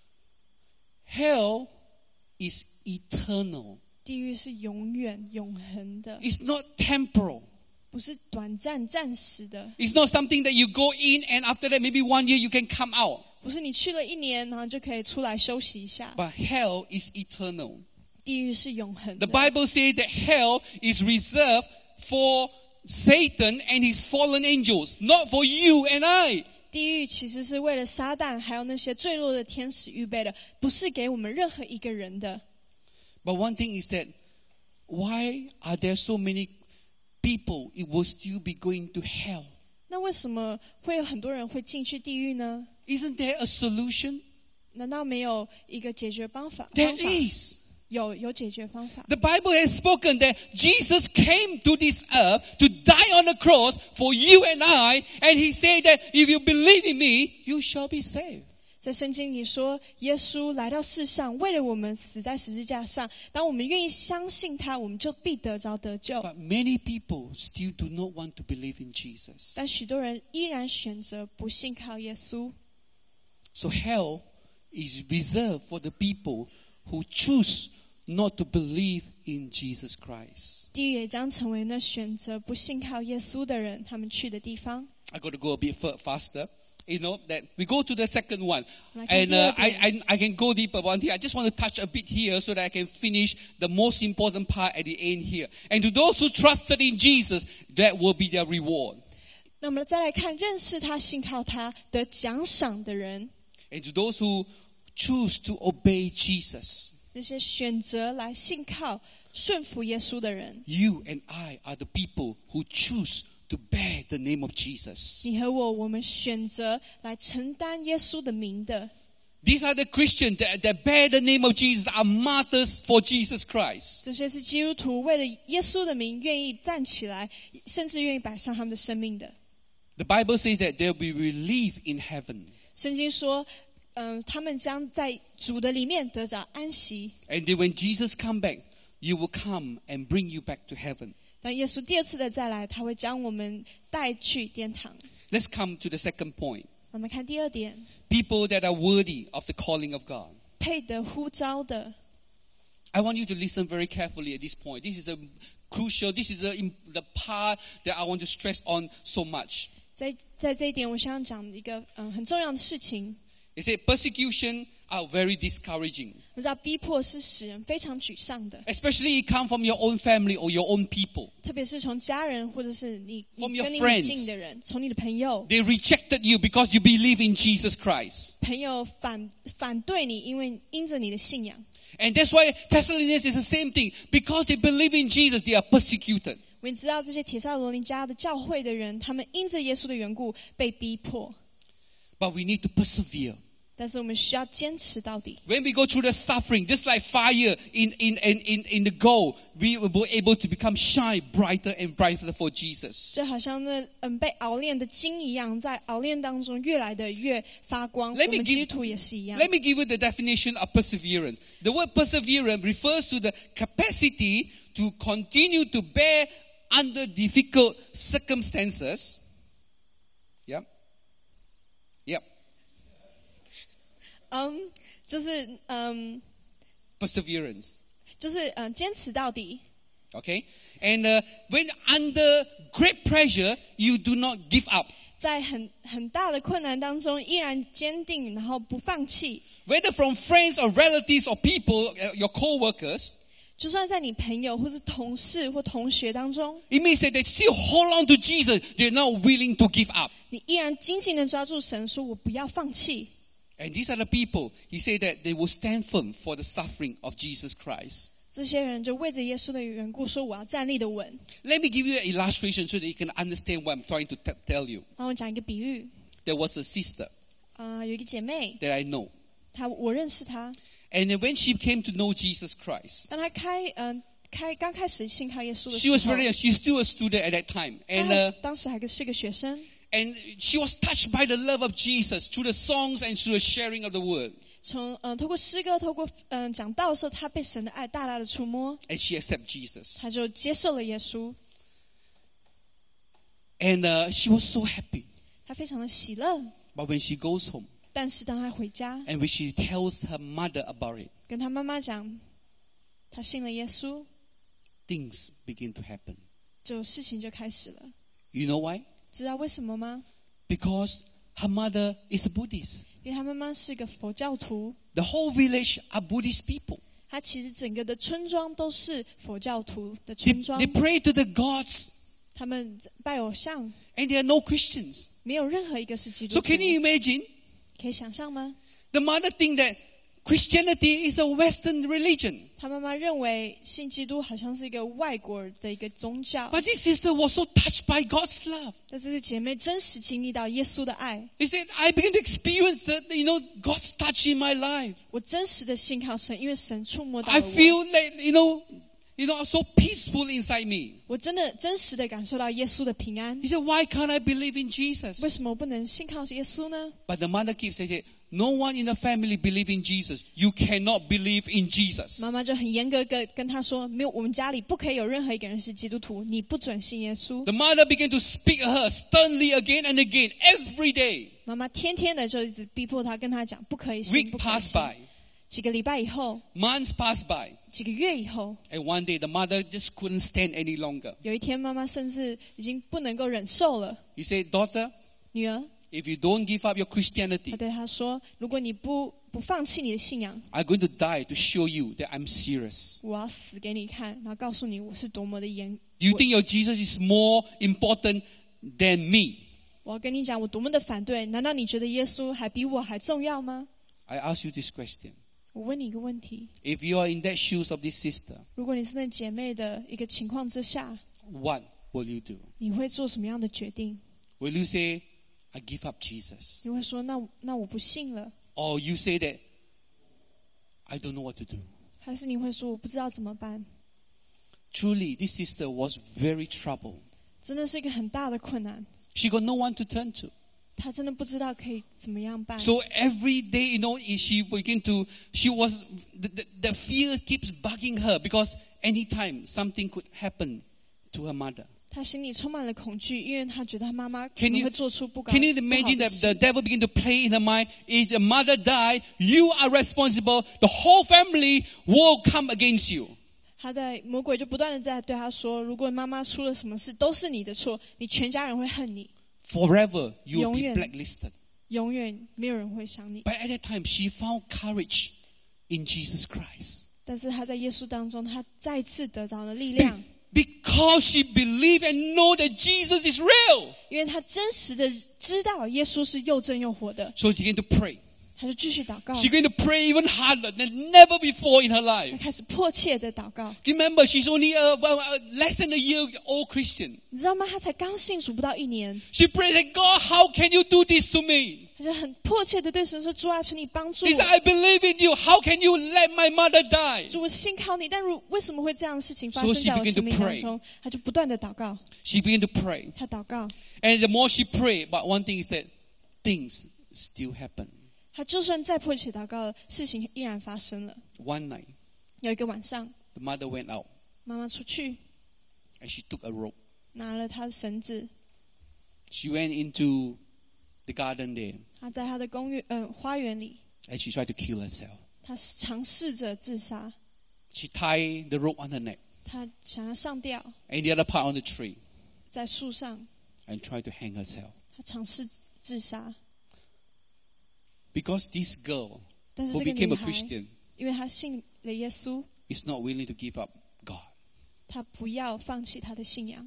Hell is eternal. 地狱是永远永恒的， It's not temporal. 不是短暂暂时的， It's not something that you go in and after that maybe one year you can come out. 不是你去了一年，然后就可以出来休息一下。 But hell is eternal. 地狱是永恒 The 的。 Bible says that hell is reserved for Satan and his fallen angels, not for you and I. 地狱其实是为了撒旦还有那些坠落的天使预备的，不是给我们任何一个人的。 But one thing is that why are there so many people it will still be going to hell? 那为什么会有很多人会进去地狱呢？ Isn't there a solution? 难道没有一个解决方法？ There 方法 is. 有有解决方法。 The Bible has spoken that Jesus came to this earth to die on the cross for you and I, and he said that if you believe in me, you shall be saved. 在圣经里说，耶稣来到世上，为了我们死在十字架上。当我们愿意相信他，我们就必得着得救。 But many people still do not want to believe in Jesus. 但许多人依然选择不信靠耶稣。 So hell is reserved for the people who choose not to believe in Jesus Christ. 地狱也将成为那选择不信靠耶稣的人他们去的地方。 I got to go a bit faster. You know, that we go to the second one. Like And a uh, I, I, I can go deeper one here. I just want to touch a bit here so that I can finish the most important part at the end here. And to those who trusted in Jesus, that will be their reward. 那我们再来看认识他、信靠他的奖赏的人， And to those who choose to obey Jesus, 那些选择来信靠、顺服耶稣的人。 you and I are the people who choose to bear the name of Jesus. 你和我，我们选择来承担耶稣的名的。 These are the Christians that, that bear the name of Jesus, are martyrs for Jesus Christ. 这些是基督徒为了耶稣的名愿意站起来，甚至愿意摆上他们的生命的。 The Bible says that there will be relief in heaven. 圣经说，嗯、呃，他们将在主的里面得着安息。 And then when Jesus come back, you will come and bring you back to heaven. 当耶稣第二次的再来，他会将我们带去天堂。 Let's come to the second point. 我们看第二点， People that are worthy of the calling of God. 配得呼召的。 I want you to listen very carefully at this point. This is a crucial, this is the, the part that I want to stress on so much. 在在这一点，我想讲一个嗯很重要的事情。 It said persecution are very discouraging. 我知道逼迫是使人非常沮丧的， Especially it come from your own family or your own people. 特别是从家人或者是你你 From your 跟你 friends. 很近的人，从你的朋友， They rejected you because you believe in Jesus Christ. 朋友反反对你，因为因着你的信仰。 And that's why Thessalonians is the same thing. Because they believe in Jesus, they are persecuted. 我们知道这些帖撒罗尼迦的教会的人，他们因着耶稣的缘故被逼迫， But we need to persevere. 但是我们需要坚持到底。 When we go through the suffering, just like fire in, in, in, in, in the gold, we will be able to become shine brighter and brighter for Jesus. 就好像那嗯被熬炼的金一样，在熬炼当中越来的越发光。 Let 我 me 们 give- 基督徒也是一样。 Let me give you the definition of perseverance. The word perseverance refers to the capacity to continue to bear under difficult circumstances. Yep. Yep. 嗯，就是嗯， Perseverance. 就是嗯，坚持到底。 Okay? And uh, when under great pressure, you do not give up. 在很很大的困难当中，依然坚定，然后不放弃。 Whether from friends or relatives or people, uh, your co-workers, 就算在你朋友或是同事或同学当中， it means that they still hold on to Jesus. They're not willing to give up. 你依然紧紧的抓住神，说我不要放弃。 And these are the people, he said that they will stand firm for the suffering of Jesus Christ. 这些人就为着耶稣的缘故说，我要站立的稳。 Let me give you an illustration so that you can understand what I'm trying to t- tell you. 让我讲一个比喻， there was a sister 啊、有一个姐妹， that I know. 她我认识她， And then when she came to know Jesus Christ, 当她开嗯、开刚开始信靠耶稣的 she 时 was 候， very, she's still a student at that time. 她 And, 还 uh, 当时还是个学生， and she was touched by the love of Jesus through the songs and through the sharing of the word. 从嗯、透过诗歌，透过嗯、讲道的时候，她被神的爱大大的触摸， And she accepted Jesus. 她就接受了耶稣， And uh, she was so happy. 她非常的喜乐。 But when she goes home, 但是当她回家， and when she tells her mother about it, 跟她妈妈讲，她信了耶稣， things begin to happen. 就事情就开始了。 You know why? 知道为什么吗？ Because her mother is a Buddhist. 因为她妈妈是个佛教徒， The whole village are Buddhist people. 她其实整个的村庄都是佛教徒的 They, 村庄 they，pray to the gods, 他们拜偶像， and there are no Christians. 没有任何一个是基督 So 徒。 can you imagine? 可以想象吗？ The mother think that Christianity is a Western religion. 她妈妈认为信基督好像是一个外国的一个宗教， But this sister was so touched by God's love. 但这个姐妹真实经历到耶稣的爱， He said, I began to experience that, you know, God's touch in my life. 我真实的信靠神，因为神触摸到 I 了我， feel like, you know, you know, so peaceful inside me. 我真的真实的感受到耶稣的平安 He。said, why can't I believe in 为 Jesus? 什么我不能信靠耶稣呢？ But the mother keeps saying, no one in the family believe in Jesus. You cannot believe in Jesus. 妈妈就很严格的跟他说，没有，我们家里不可以有任何一个人是基督徒，你不准信耶稣。 The mother began to speak her sternly again and again, every day. 妈妈天天的就一直逼迫他，跟他讲不可以信， Week 不可以 passed 信。 by, 几个礼拜以后， months passed by, 几个月以后， and one day the mother just couldn't stand any longer. 有一天妈妈甚至已经不能够忍受了。 He said, daughter, 女儿， if you don't give up your 她 Christianity, 对她说，如果你不不放弃你的信仰， I'm going to die to show you that I'm serious. 我要死给你看，然后告诉你我是多么的严。 You 我 think your Jesus is more important than me? 我要跟你讲，我多么的反对。难道你觉得耶稣还比我还重要吗？ I ask you this question. 我问你一个问题： If you are in that shoes of this sister, 如果你是那姐妹的一个情况之下， what will you do? 你会做什么样的决定？ Will you say, I give up Jesus? 你会说，那那我不信了， Or you say that, I don't know what to do? 还是你会说我不知道怎么办？ Truly, this sister was very troubled. 真的是一个很大的困难， She got no one to turn to. 她真的不知道可以怎么样办。 So every day, you know, she began to, she was, the, the, the fear keeps bugging her because anytime something could happen to her mother. 她心里充满了恐惧，因为她觉得她妈妈可 Can 能 you- 会做出不高 Can you 不好 imagine 的 that 事 the devil began to play in her mind? If the mother died, you are responsible. The whole family will come against you. 她在魔鬼就不断的在对她说，如果妈妈出了什么事，都是你的错，你全家人会恨你， Forever, you will 永 be 远。 blacklisted. 永远没有人会想你。 But at that time, she found courage in Jesus Christ. 但是她在耶稣当中，她再次得着了力 Be- 量， because she believed and know that Jesus is real. 因为她真实的知道耶稣是又真又活的， So she began to pray. 她就继续祷告， She's going to pray even harder than never before in her 她 life. 开始迫切的祷告。 Remember, she's only a, well, a less than a year old Christian. 你知道吗？她才刚信主不到一年， She prayed, that, God, how can you do this to me? 她就很迫切的对神说：“主啊，求你帮助 He said, 我。 I believe in you. How can you let my mother die? 主，我信靠你。但如为什么会这样的事情发 So 生 she 在我 began 生 to 命当 pray. 中？”她就不断的祷告， She began to pray. 她祷告， And the more she prayed, but one thing is that things still happen. 她就算再迫切祷告，事情依然发生了。 One night, 有一个晚上， the mother went out 妈妈出去 and she took a rope. 拿了她的绳子， She went into the garden there 她在她的公寓呃花园里， and she tried to kill herself. 她尝试着自杀， She tied the rope on her neck 她想要上吊， and the other part on the tree 在树上， and tried to hang herself. 她尝试自杀。 Because this girl 但是 who 这个 became 女 a 孩， Christian 因为她信了耶稣， is not willing to give up God. 她不要放弃她的信仰。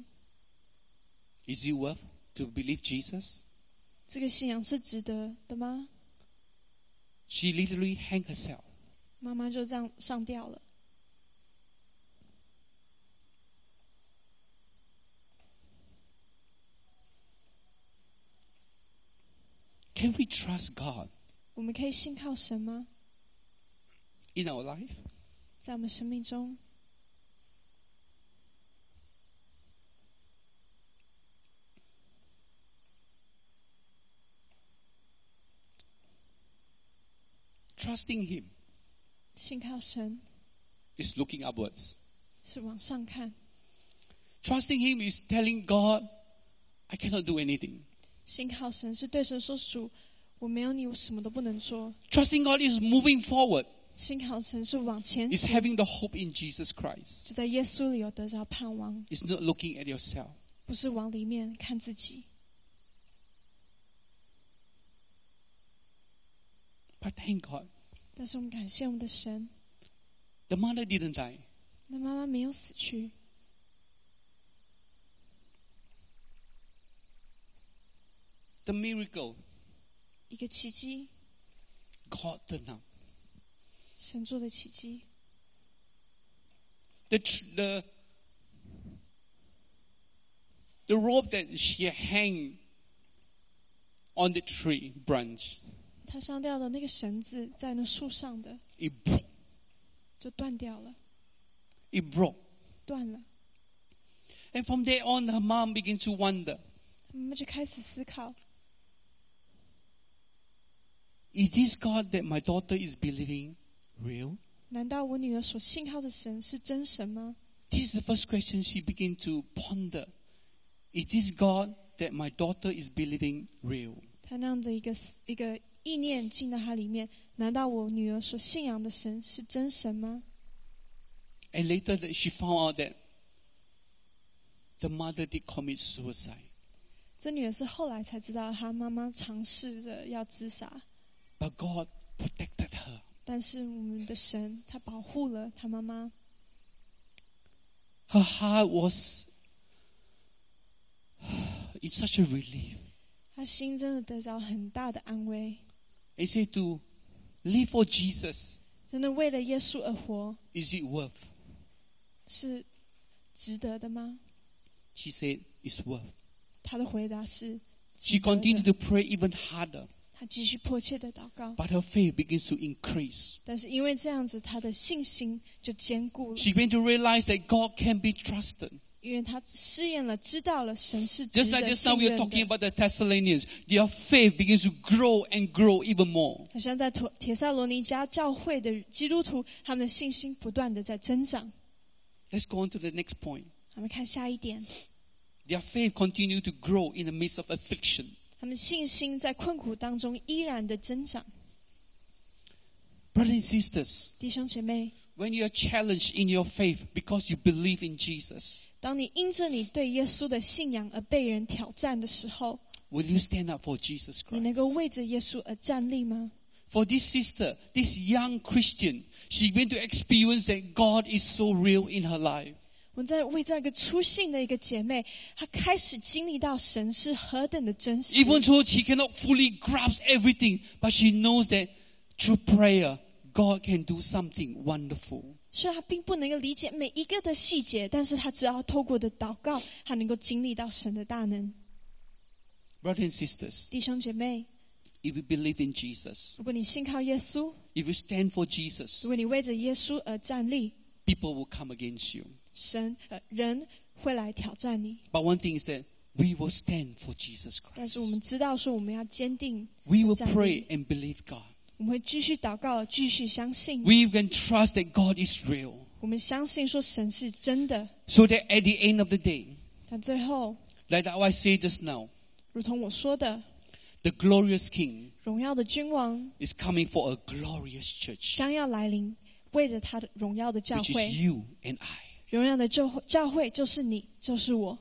Is it worth to believe Jesus? 这个信仰是值得的吗？ She literally hanged herself. 妈妈就这样上吊了。 Can we trust God 我们可以信靠神吗？ in our life? 在我们生命中， Trusting Him 信靠神 is looking upwards. 是往上看， Trusting Him is telling God, I cannot do anything. 信靠神是对神说：“主，我没有你，我什么都不能做。 Trusting God is moving forward, ” 信靠神是往前 is 行， having the hope in Jesus Christ. 就在耶稣里有得着盼望， It's not looking at yourself. 不是往里面看自己。 But thank God, 但是我们感谢我们的神， the mother didn't die. 那妈妈没有死去， The miracle, 一个奇迹， God turned up. 神做的奇迹。 The, tr- the, the rope that she hang on the tree branch, 他上吊的那个绳子在那树上的 it broke. 就断掉了， It broke. 断了。 And from there on, her mom began to wonder, 妈妈就开始思考： is this God that my daughter is believing real? 难道我女儿所信靠的神是真神吗？ This is the first question she began to ponder. Is this God that my daughter is believing real? 他那样的一个一个意念进到她里面，难道我女儿所信仰的神是真神吗？ And later that she found out that the mother did commit suicide. 这女儿是后来才知道，她妈妈尝试着要自杀， But God protected her. 但是我们的神他保护了她妈妈， Her heart was in such a relief. 她心真的得着很大的安慰， He said to live for Jesus, 真的为了耶稣而活 is it worth? 是值得的吗？ She said, it's worth. 她的回答是 She 值得 continued 的。 to pray even harder, 她继续迫切的祷告， but her faith begins to increase. 但是因为这样子，她的信心就坚固了， She began to realize that God can be trusted. 因为她试验了，知道了神是值 Just like 得 just now 信 we are 任 talking 的。 about the Thessalonians, their faith begins to grow and grow even more. 好像在帖帖撒罗尼迦教会的基督徒，他们的信心不断的在增长。 Let's go on to the next point. 我们看下一点， Their faith continued to grow in the midst of affliction. 他们信心在困苦当中依然的增长。 Brothers and sisters, 弟兄姐妹， when you are challenged in your faith because you believe in Jesus, 当你因着你对耶稣的信仰而被人挑战的时候， will you stand up for Jesus 你能够 Christ? 为着耶稣而站立吗？ For this sister, this young Christian, she began to experience that God is so real in her life. 我们在为这样一个初信的一个姐妹，她开始经历到神是何等的真实。 Even though she cannot fully grasp everything, but she knows that through prayer, God can do something wonderful. 虽然她并不能够理解每一个的细节，但是她只要透过的祷告，她能够经历到神的大能。 Brothers and sisters, 弟兄姐妹， if you believe in Jesus, 如果你信靠耶稣， if you stand for Jesus, 如果你为着耶稣而站立， people will come against you. 神呃人会来挑战你。 But one thing is that we will stand for Jesus 但 Christ. 是我们知道说，我们要坚定， We will 站立。 pray and believe God. 我们会继续祷告，继续相信。 We can trust that God is real. 我们相信说神是真的。 So that at the end of the day, 但最后， like I said just now, 如同我说的， the glorious King 荣耀的君王 is coming for a glorious church, 将要来临，为着他的荣耀的教 which 会。 is you and I. 荣耀的教会教会就是你，就是我。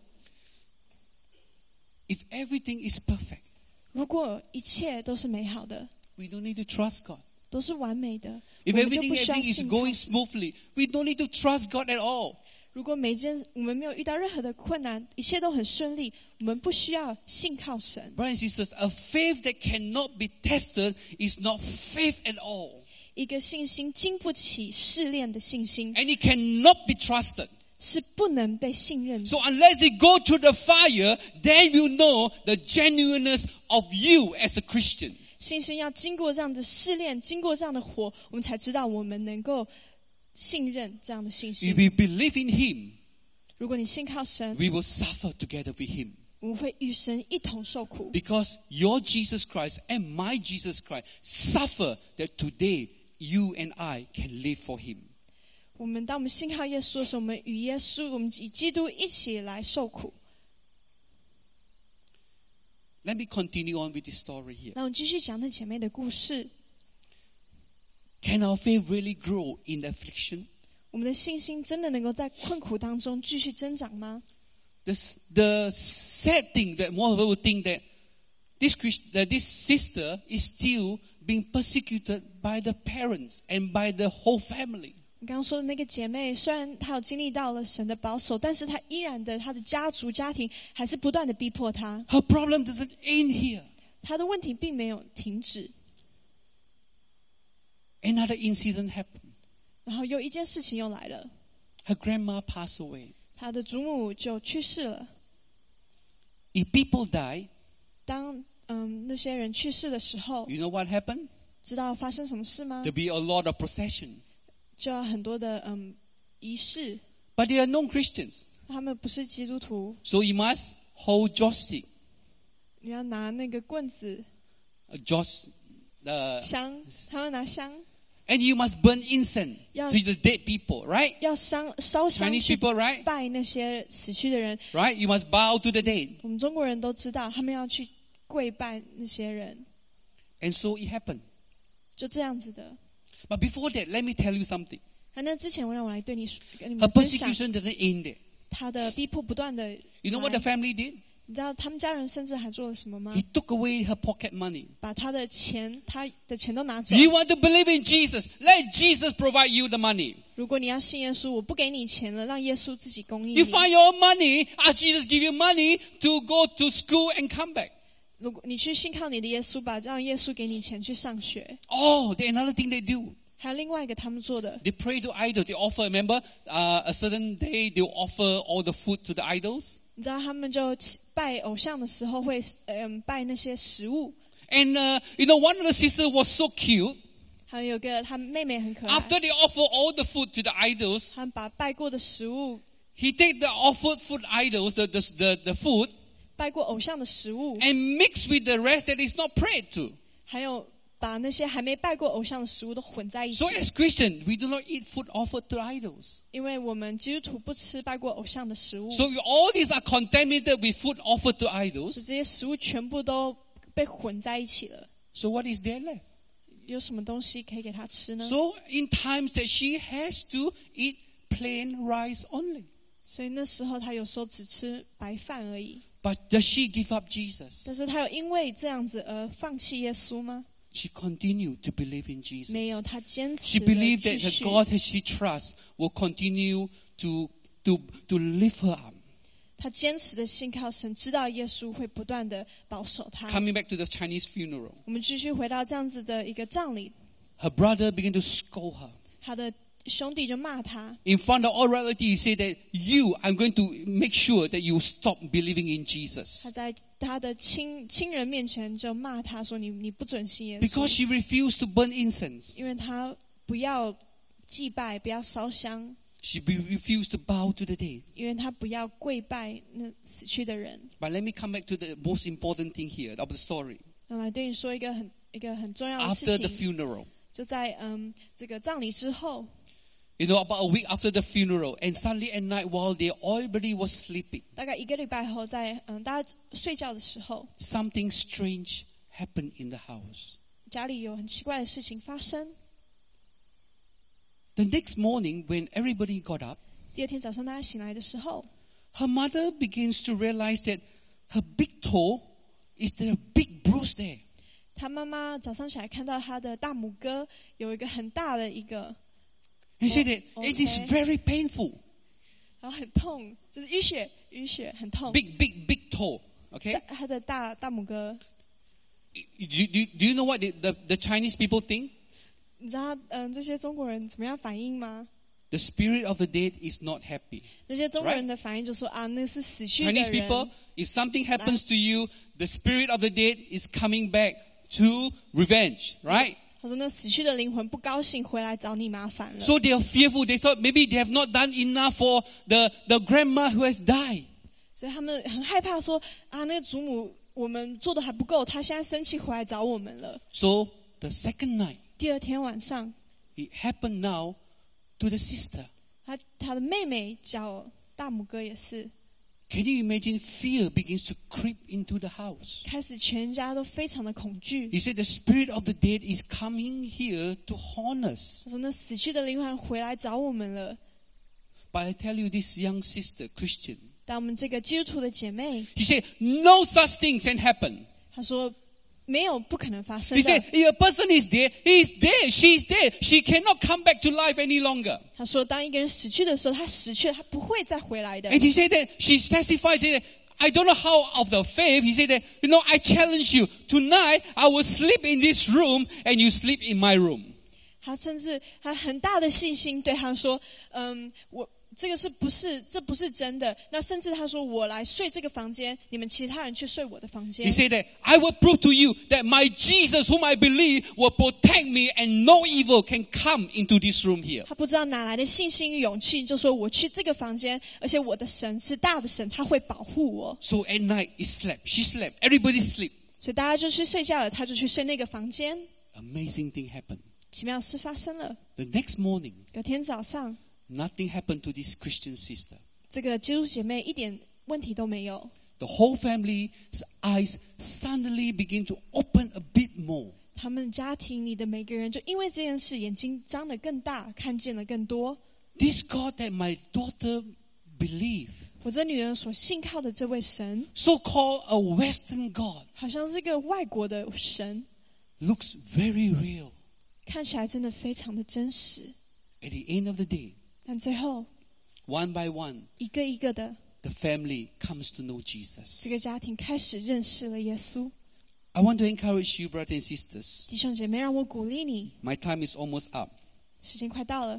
If everything is perfect, 如果一切都是美好的， we don't need to trust God. 都是完美的， If 我们就 everything, 不需要 everything is 信靠。 going smoothly, we don't need to trust God at all. 如果每件我们没有遇到任何的困难，一切都很顺利，我们不需要信靠神。 Brothers and sisters, a faith that cannot be tested is not faith at all. 一个信心经不起试炼的信心， And it cannot be trusted. 是不能被信任的。 So unless you go through the fire, then you know the genuineness of you as a Christian. 信心要经过这样的试炼，经过这样的火，我们才知道我们能够信任这样的信 If 心。 we believe in Him, 如果你信靠神， we will suffer together with Him. 我们会与神一同受苦， Because your Jesus Christ and my Jesus Christ suffer that today you and I can live for Him. 我们当我们信靠耶稣的时候，我们与耶稣，我们与基督一起来受苦。 Let me continue on with this story here. 那我们继续讲那姐妹的故事。 Can our faith really grow in affliction? 我们的信心真的能够在困苦当中继续增长吗？ The, the sad thing that more people would think that this, Christ, that this sister is still being persecuted by the parents and by the whole family. 你刚刚说的那个姐妹，虽然她有经历到了神的保守，但是她依然的，她的家族家庭还是不断的逼迫她。 Her problem doesn't end here. 她的问题并没有停止。 Another incident happened. 然后又一件事情又来了， Her grandma passed away. 她的祖母就去世了。 If people die, 当嗯那些人去世的时候， you know what happened? 知道发生什么事吗？ There'll be a lot of procession. 就要很多的嗯仪式， But they are non-Christians. 他们不是基督徒， So you must hold joystick. 你要拿那个棍子 A joss, uh, 香，他们拿香， and you must burn incense Yeah. to the dead people, right? 要香烧香 Chinese 去 people, right? 拜那些死去的人。 Right? You must bow to the dead. 我们中国人都知道，他们要去跪拜那些人， And so it happened. 就这样子的。 But before that, let me tell you something. 那那之前，我让我来对你说跟你 Her 们分享， persecution didn't end there. 他的逼迫不断的。 You know what the family did? 你知道他们家人甚至还做了什么吗 He？took away her pocket money. 把他的钱，他的钱都拿走。 You want to believe in Jesus? Let Jesus provide you the money. 如果你要信耶稣，我不给你钱了，让耶稣自己供应 You 你。 find your own money, ask Jesus give you money to go to school and come back. 如果你去信靠你的耶稣吧，让耶稣给你钱去上学。 Oh, there's another thing they do. 还有另外一个他们做的， They pray to idols. They offer, remember, uh, a certain day they'll offer all the food to the idols. 你知道他们就拜偶像的时候会嗯拜那些食物。 And, uh, you know, one of the sisters was so cute. 还有个他妹妹很可爱， After they offer all the food to the idols, 他们把拜过的食物、 he take the offered food idols, the, the, the, the food, 拜过偶像的食物， and mix with the rest that is not prayed to. 还有把那些还没拜过偶像的食物都混在一起 So。as Christians, we do not eat food offered to idols. 因为我们基督徒不吃拜过偶像的食物， So all these are contaminated with food offered to 所以 idols. 这些食物全部都被混在一起了。 So what is there left? 有什么东西可以给他吃呢？ So in times that she has to eat plain rice only. 所以那时候他有时候只吃白饭而已。 But does she give up Jesus? 但是他有因为这样子而放弃耶稣吗？ She continued to believe in Jesus. 没有，他坚 She 持地 believed 继 that the 续。 God that she trusts will continue to, to, to lift her up. 他坚持的信靠神，知道耶稣会不断的保守他。 Coming back to the Chinese funeral, 我们继续回到这样子的一个葬礼， her brother began to scold her. 他的兄弟就骂他， In front of all relatives, he said that you, I'm going to make sure that you stop believing in Jesus. 他在他的亲亲人面前就骂他说：“你你不准信耶 Because 稣， she refused to burn incense. 因为他不要祭拜，不要烧香， She be- refused to bow to the dead. 因为他不要跪拜那死去的人。 But let me come back to the most important thing here of the story. ” 那来对你说一个很一个很重要的事 After the 情， funeral, 就在嗯这个葬礼之后， you know, about a week after the funeral, and suddenly at night while they everybody was sleeping, 大概一个礼拜后，在嗯大家睡觉的时候， something strange happened in the house. 家里有很奇怪的事情发生。 The next morning, when everybody got up, 第二天早上大家醒来的时候， her mother begins to realize that her big toe is there a big bruise there. 他妈妈早上起来看到他的大拇哥有一个很大的一个， And said that Oh, it is okay. very painful. 然后很痛，就是淤血淤血很痛。 Big, big, big toe. Okay? 在他的大大拇哥， Do, do, do you know what the, the, the Chinese people think? 你知道嗯这些中国人怎么样反应吗？ the spirit of the dead is not happy. 那些中国人的反应就说啊，那是死去的 Chinese 人。 people, if something happens to you, the spirit of the dead is coming back to revenge, right? 他说那死去的灵魂不高兴，回来找你麻烦了。 So they are fearful. They thought maybe they have not done enough for the, the grandma who has died. 所以他们很害怕说啊，那个祖母我们做的还不够，他现在生气回来找我们了。 So the second night, 第二天晚上， it happened now to the sister. 他他的妹妹叫大拇哥也是， Can you imagine fear begins to creep into the house? 开始全家都非常的恐惧。 He said the spirit of the dead is coming here to haunt us. 他说那死去的灵魂回来找我们了。 But I tell you, this young sister, Christian, 但我们这个基督徒的姐妹， he said, no such thing can happen. 她说没有不可能发生 He said, 的。 if a person is dead, he is dead, she is dead. She cannot come back to life any longer. 她说当一个人死去的时候，他死去了，他不会再回来的。 And he said that, she testified, said that, I don't know how of the faith. He said that, you know, I challenge you. Tonight, I will sleep in this room and you sleep in my room. 他甚至他很大的信心对他说：“嗯，我这个是不是这不是真的？那甚至他说我来睡这个房间，你们其他人去睡我的房间。” He said that, I will prove to you that my Jesus, whom I believe, will protect me and no evil can come into this room here. 他不知道哪来的信心与勇气，就说我去这个房间，而且我的神是大的神，他会保护我。 So at night, he slept. She slept. Everybody slept. 所以大家就去睡觉了，他就去睡那个房间。 Amazing thing happened. 奇妙的事发生了。 The next morning, 隔天早上， nothing happened to this Christian sister. 这个基督姐妹一点问题都没有。 The whole family's eyes suddenly begin to open a bit more. 他们家庭里的每个人就因为这件事眼睛张得更大，看见了更多。 This God that my daughter believed, 我这女儿所信靠的这位神， so-called a Western God, 好像是个外国的神， looks very real. 看起来真的非常的真实。 At the end of the day, 但最后 one by one, 一个一个的， the family comes to know Jesus. 这个家庭开始认识了耶稣。 I want to encourage you, brothers and sisters. 弟兄姐妹，让我鼓励你， My time is almost up. 时间快到了。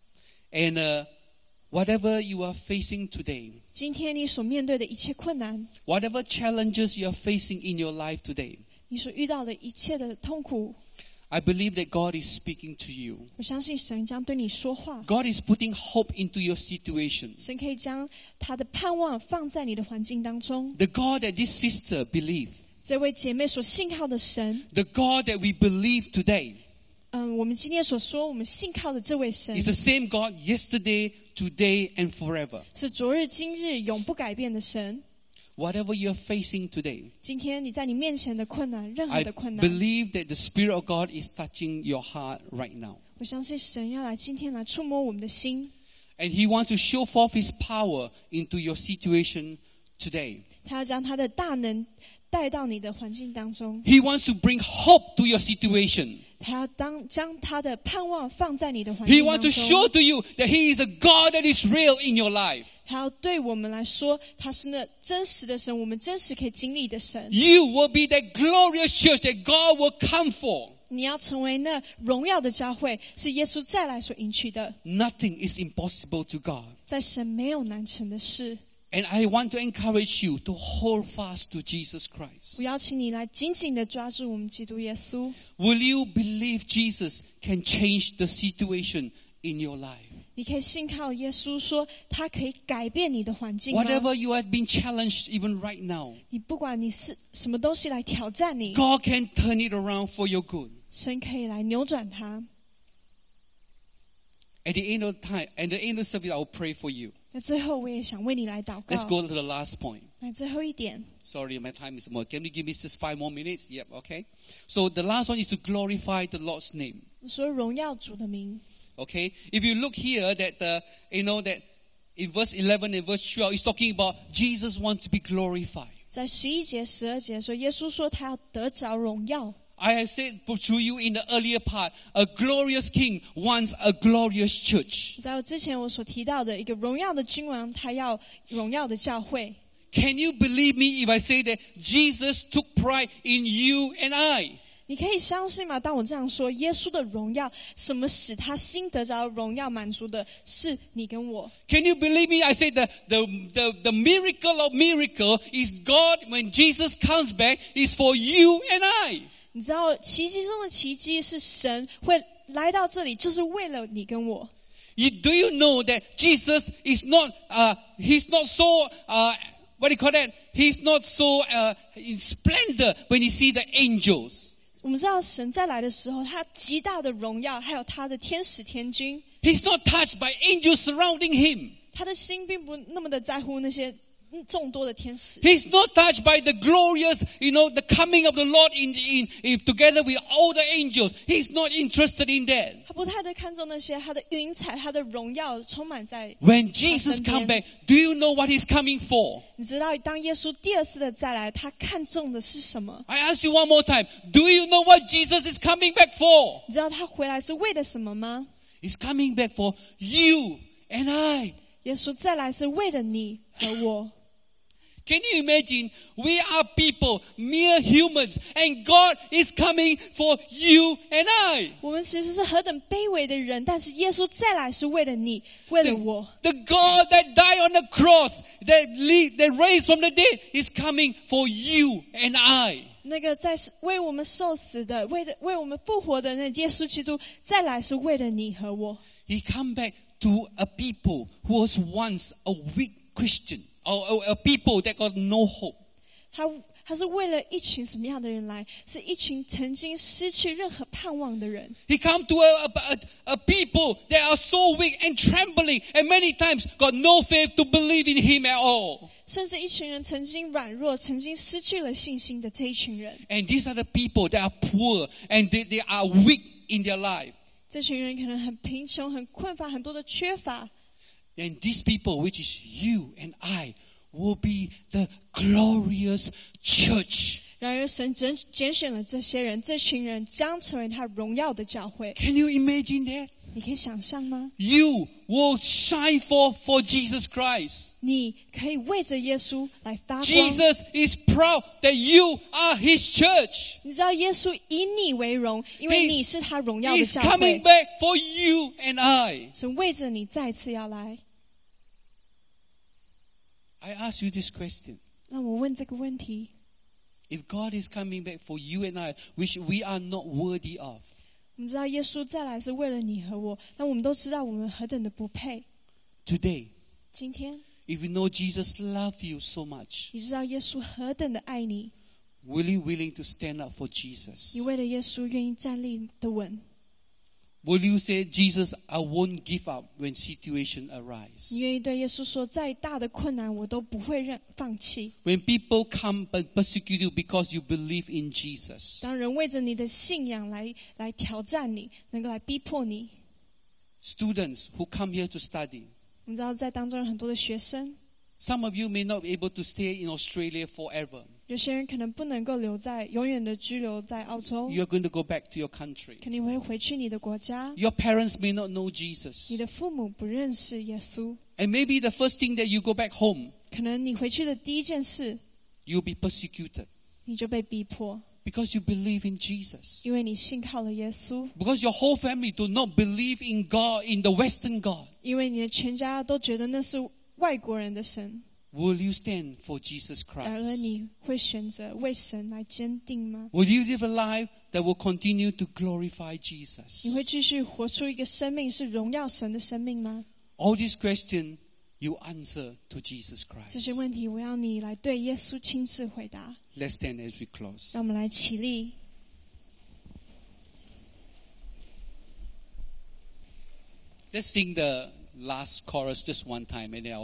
And uh, whatever you are facing today, 今天你所面对的一切困难， whatever challenges you are facing in your life today, 你所遇到的一切的痛苦， I believe that God is speaking to you. 我相信神将对你说话。 God is putting hope into your situation. 神可以将他的盼望放在你的环境当中。 The God that this sister believed, 这位姐妹所信靠的神， the God that we believe today, 嗯，我们今天所说我们信靠的这位神 is，the same God yesterday, today, and forever. 是昨日今日永不改变的神。 Whatever you are facing today, 今天你在你面前的困难，任何 I 的困难， believe that the Spirit of God is touching your heart right now. 我相信神要来今天来触摸我们的心， And He wants to show forth His power into your situation today. 他要将他的大能带到你的环境当中， He wants to bring hope to your situation. 他要当将他的盼望放在你的环 He 境 wants 当 to show 中。 to you that He is a God that is real in your life. 他要对我们来说，他是那真实的神，我们真实可以经历的神。 You will be that glorious church that God will come for. 你要成为那荣耀的教会，是耶稣再来所迎娶的。 Nothing is impossible to God. 在神没有难成的事。 And I want to encourage you to hold fast to Jesus Christ. 我邀请你来紧紧地抓住我们基督耶稣。 Will you believe Jesus can change the situation in your life? 你可以信靠耶稣，说他可以改变你的环境吗？ Whatever you have been challenged even right now, 你不管你是什么东西来挑战你， God can turn it around for your good. 神可以来扭转它。 At the end of time, at the end of the service, I will pray for you. 那最后我也想为你来祷告。 Let's go to the last point. 那最后一点， Sorry, my time is more. Can you give me just five more minutes? Yep, okay. So the last one is to glorify the Lord's name. 我说荣耀主的名。 Okay. If you look here, that uh, you know that in verse eleven and verse twelve, it's talking about Jesus wants to be glorified. 在十一节、十二节说，耶稣说他要得着荣耀。 I have said to you in the earlier part, a glorious king wants a glorious church. 在我之前我所提到的一个荣耀的君王，他要荣耀的教会。 Can you believe me if I say that Jesus took pride in you and I? 你可以相信吗？当我这样说，耶稣的荣耀，什么使他心得着荣耀满足的，是你跟我。 Can you believe me? I say the, the, the, the miracle of miracle is God, when Jesus comes back, is for you and I. 你知道奇迹中的奇迹是神会来到这里，就是为了你跟我。 You, do you know that Jesus is not, uh, he's not so, uh, what do you call that? He's not so uh, in splendor when you see the angels. 我们知道神再来的时候，他极大的荣耀，还有他的天使天军。 He's not touched by angels surrounding him. 他的心并不那么的在乎那些众多的天使。 He's not touched by the glorious, you know, the coming of the Lord in, in, in together with all the angels. He's not interested in that. 他不太的看重那些他的云彩、他的荣耀充满在。 When Jesus comes back, do you know what he's coming for? 你知道，当耶稣第二次的再来，他看重的是什么？ I ask you one more time. Do you know what Jesus is coming back for? 你知道他回来是为了什么吗？ He's coming back for you and I. 耶稣再来是为了你和我。 Can you imagine? We are people, mere humans, and God is coming for you and I. 我们其实是何等卑微的人，但是耶稣再来是为了你，为了 The, 我。 the God that died on the cross, that, le- that raised from the dead, is coming for you and I. 那个在为我们受死的，为了为我们复活的那耶稣基督再来是为了你和我。 He come back to a people who was once a weak Christian, or a, a people that got no hope. 他他是为了一群什么样的人来？是一群曾经失去任何盼望的人。 He come to a, a, a people that are so weak and trembling, and many times got no faith to believe in Him at all. 甚至一群人曾经软弱、曾经失去了信心的这一群人， And these are the people that are poor and they, they are weak in their life. 这群人可能很贫穷、很困乏、很多的缺乏。 And these people, which is you and I, will be the glorious church. 然而，神拣拣选了这些人，这群人将成为他荣耀的教会。 Can you imagine that? 你可以想象吗？ You will shine forth for Jesus Christ. 你可以为着耶稣来发光。 Jesus is proud that you are His church. 你知道耶稣以你为荣，因为 He- 你是他荣耀的 He's 教 coming 会。 back for you and I. 神为着你再次要来。 I ask you this question. 让我问这个问题： If God is coming back for you and I, which we are not worthy of, 我们知道耶稣再来是为了你和我，但我们都知道我们何等的不配。 today, 今天 if you know Jesus loves you so much, 你知道耶稣何等的爱你， will you willing to stand up for Jesus? 你为了耶稣愿意站立的稳。 Will you say, Jesus, I won't give up when situation arise? 你愿意对耶稣说，再大的困难我都不会认放弃。 When people come and persecute you because you believe in Jesus. 当人为着你的信仰来来挑战你，能够来逼迫你。 Students who come here to study. 我们知道在当中有很多的学生， Some of you may not be able to stay in Australia forever. 有些人可能不能够留在永远的居留在澳洲， You are going to go back to your country. 肯定会回去你的国家。 Your parents may not know Jesus. 你的父母不认识耶稣， And maybe the first thing that you go back home, 可能你回去的第一件事， you'll be persecuted 你就被逼迫， because you believe in Jesus. 因为你信靠了耶稣， Because your whole family do not believe in God, in the Western God. 因为你的全家都觉得那是外国人的神。 Will you stand for Jesus 然而 Christ? 你会选择为神来坚定吗？ Will you live a life that will continue to glorify Jesus? 你会继续活出一个生命是荣耀神的生命吗？ All these questions you answer to Jesus 这 Christ. 些问题，我要你来对耶稣亲自回答。 Let's stand as we close. 让我们来起立。 Let's sing the last chorus just one time and then I'll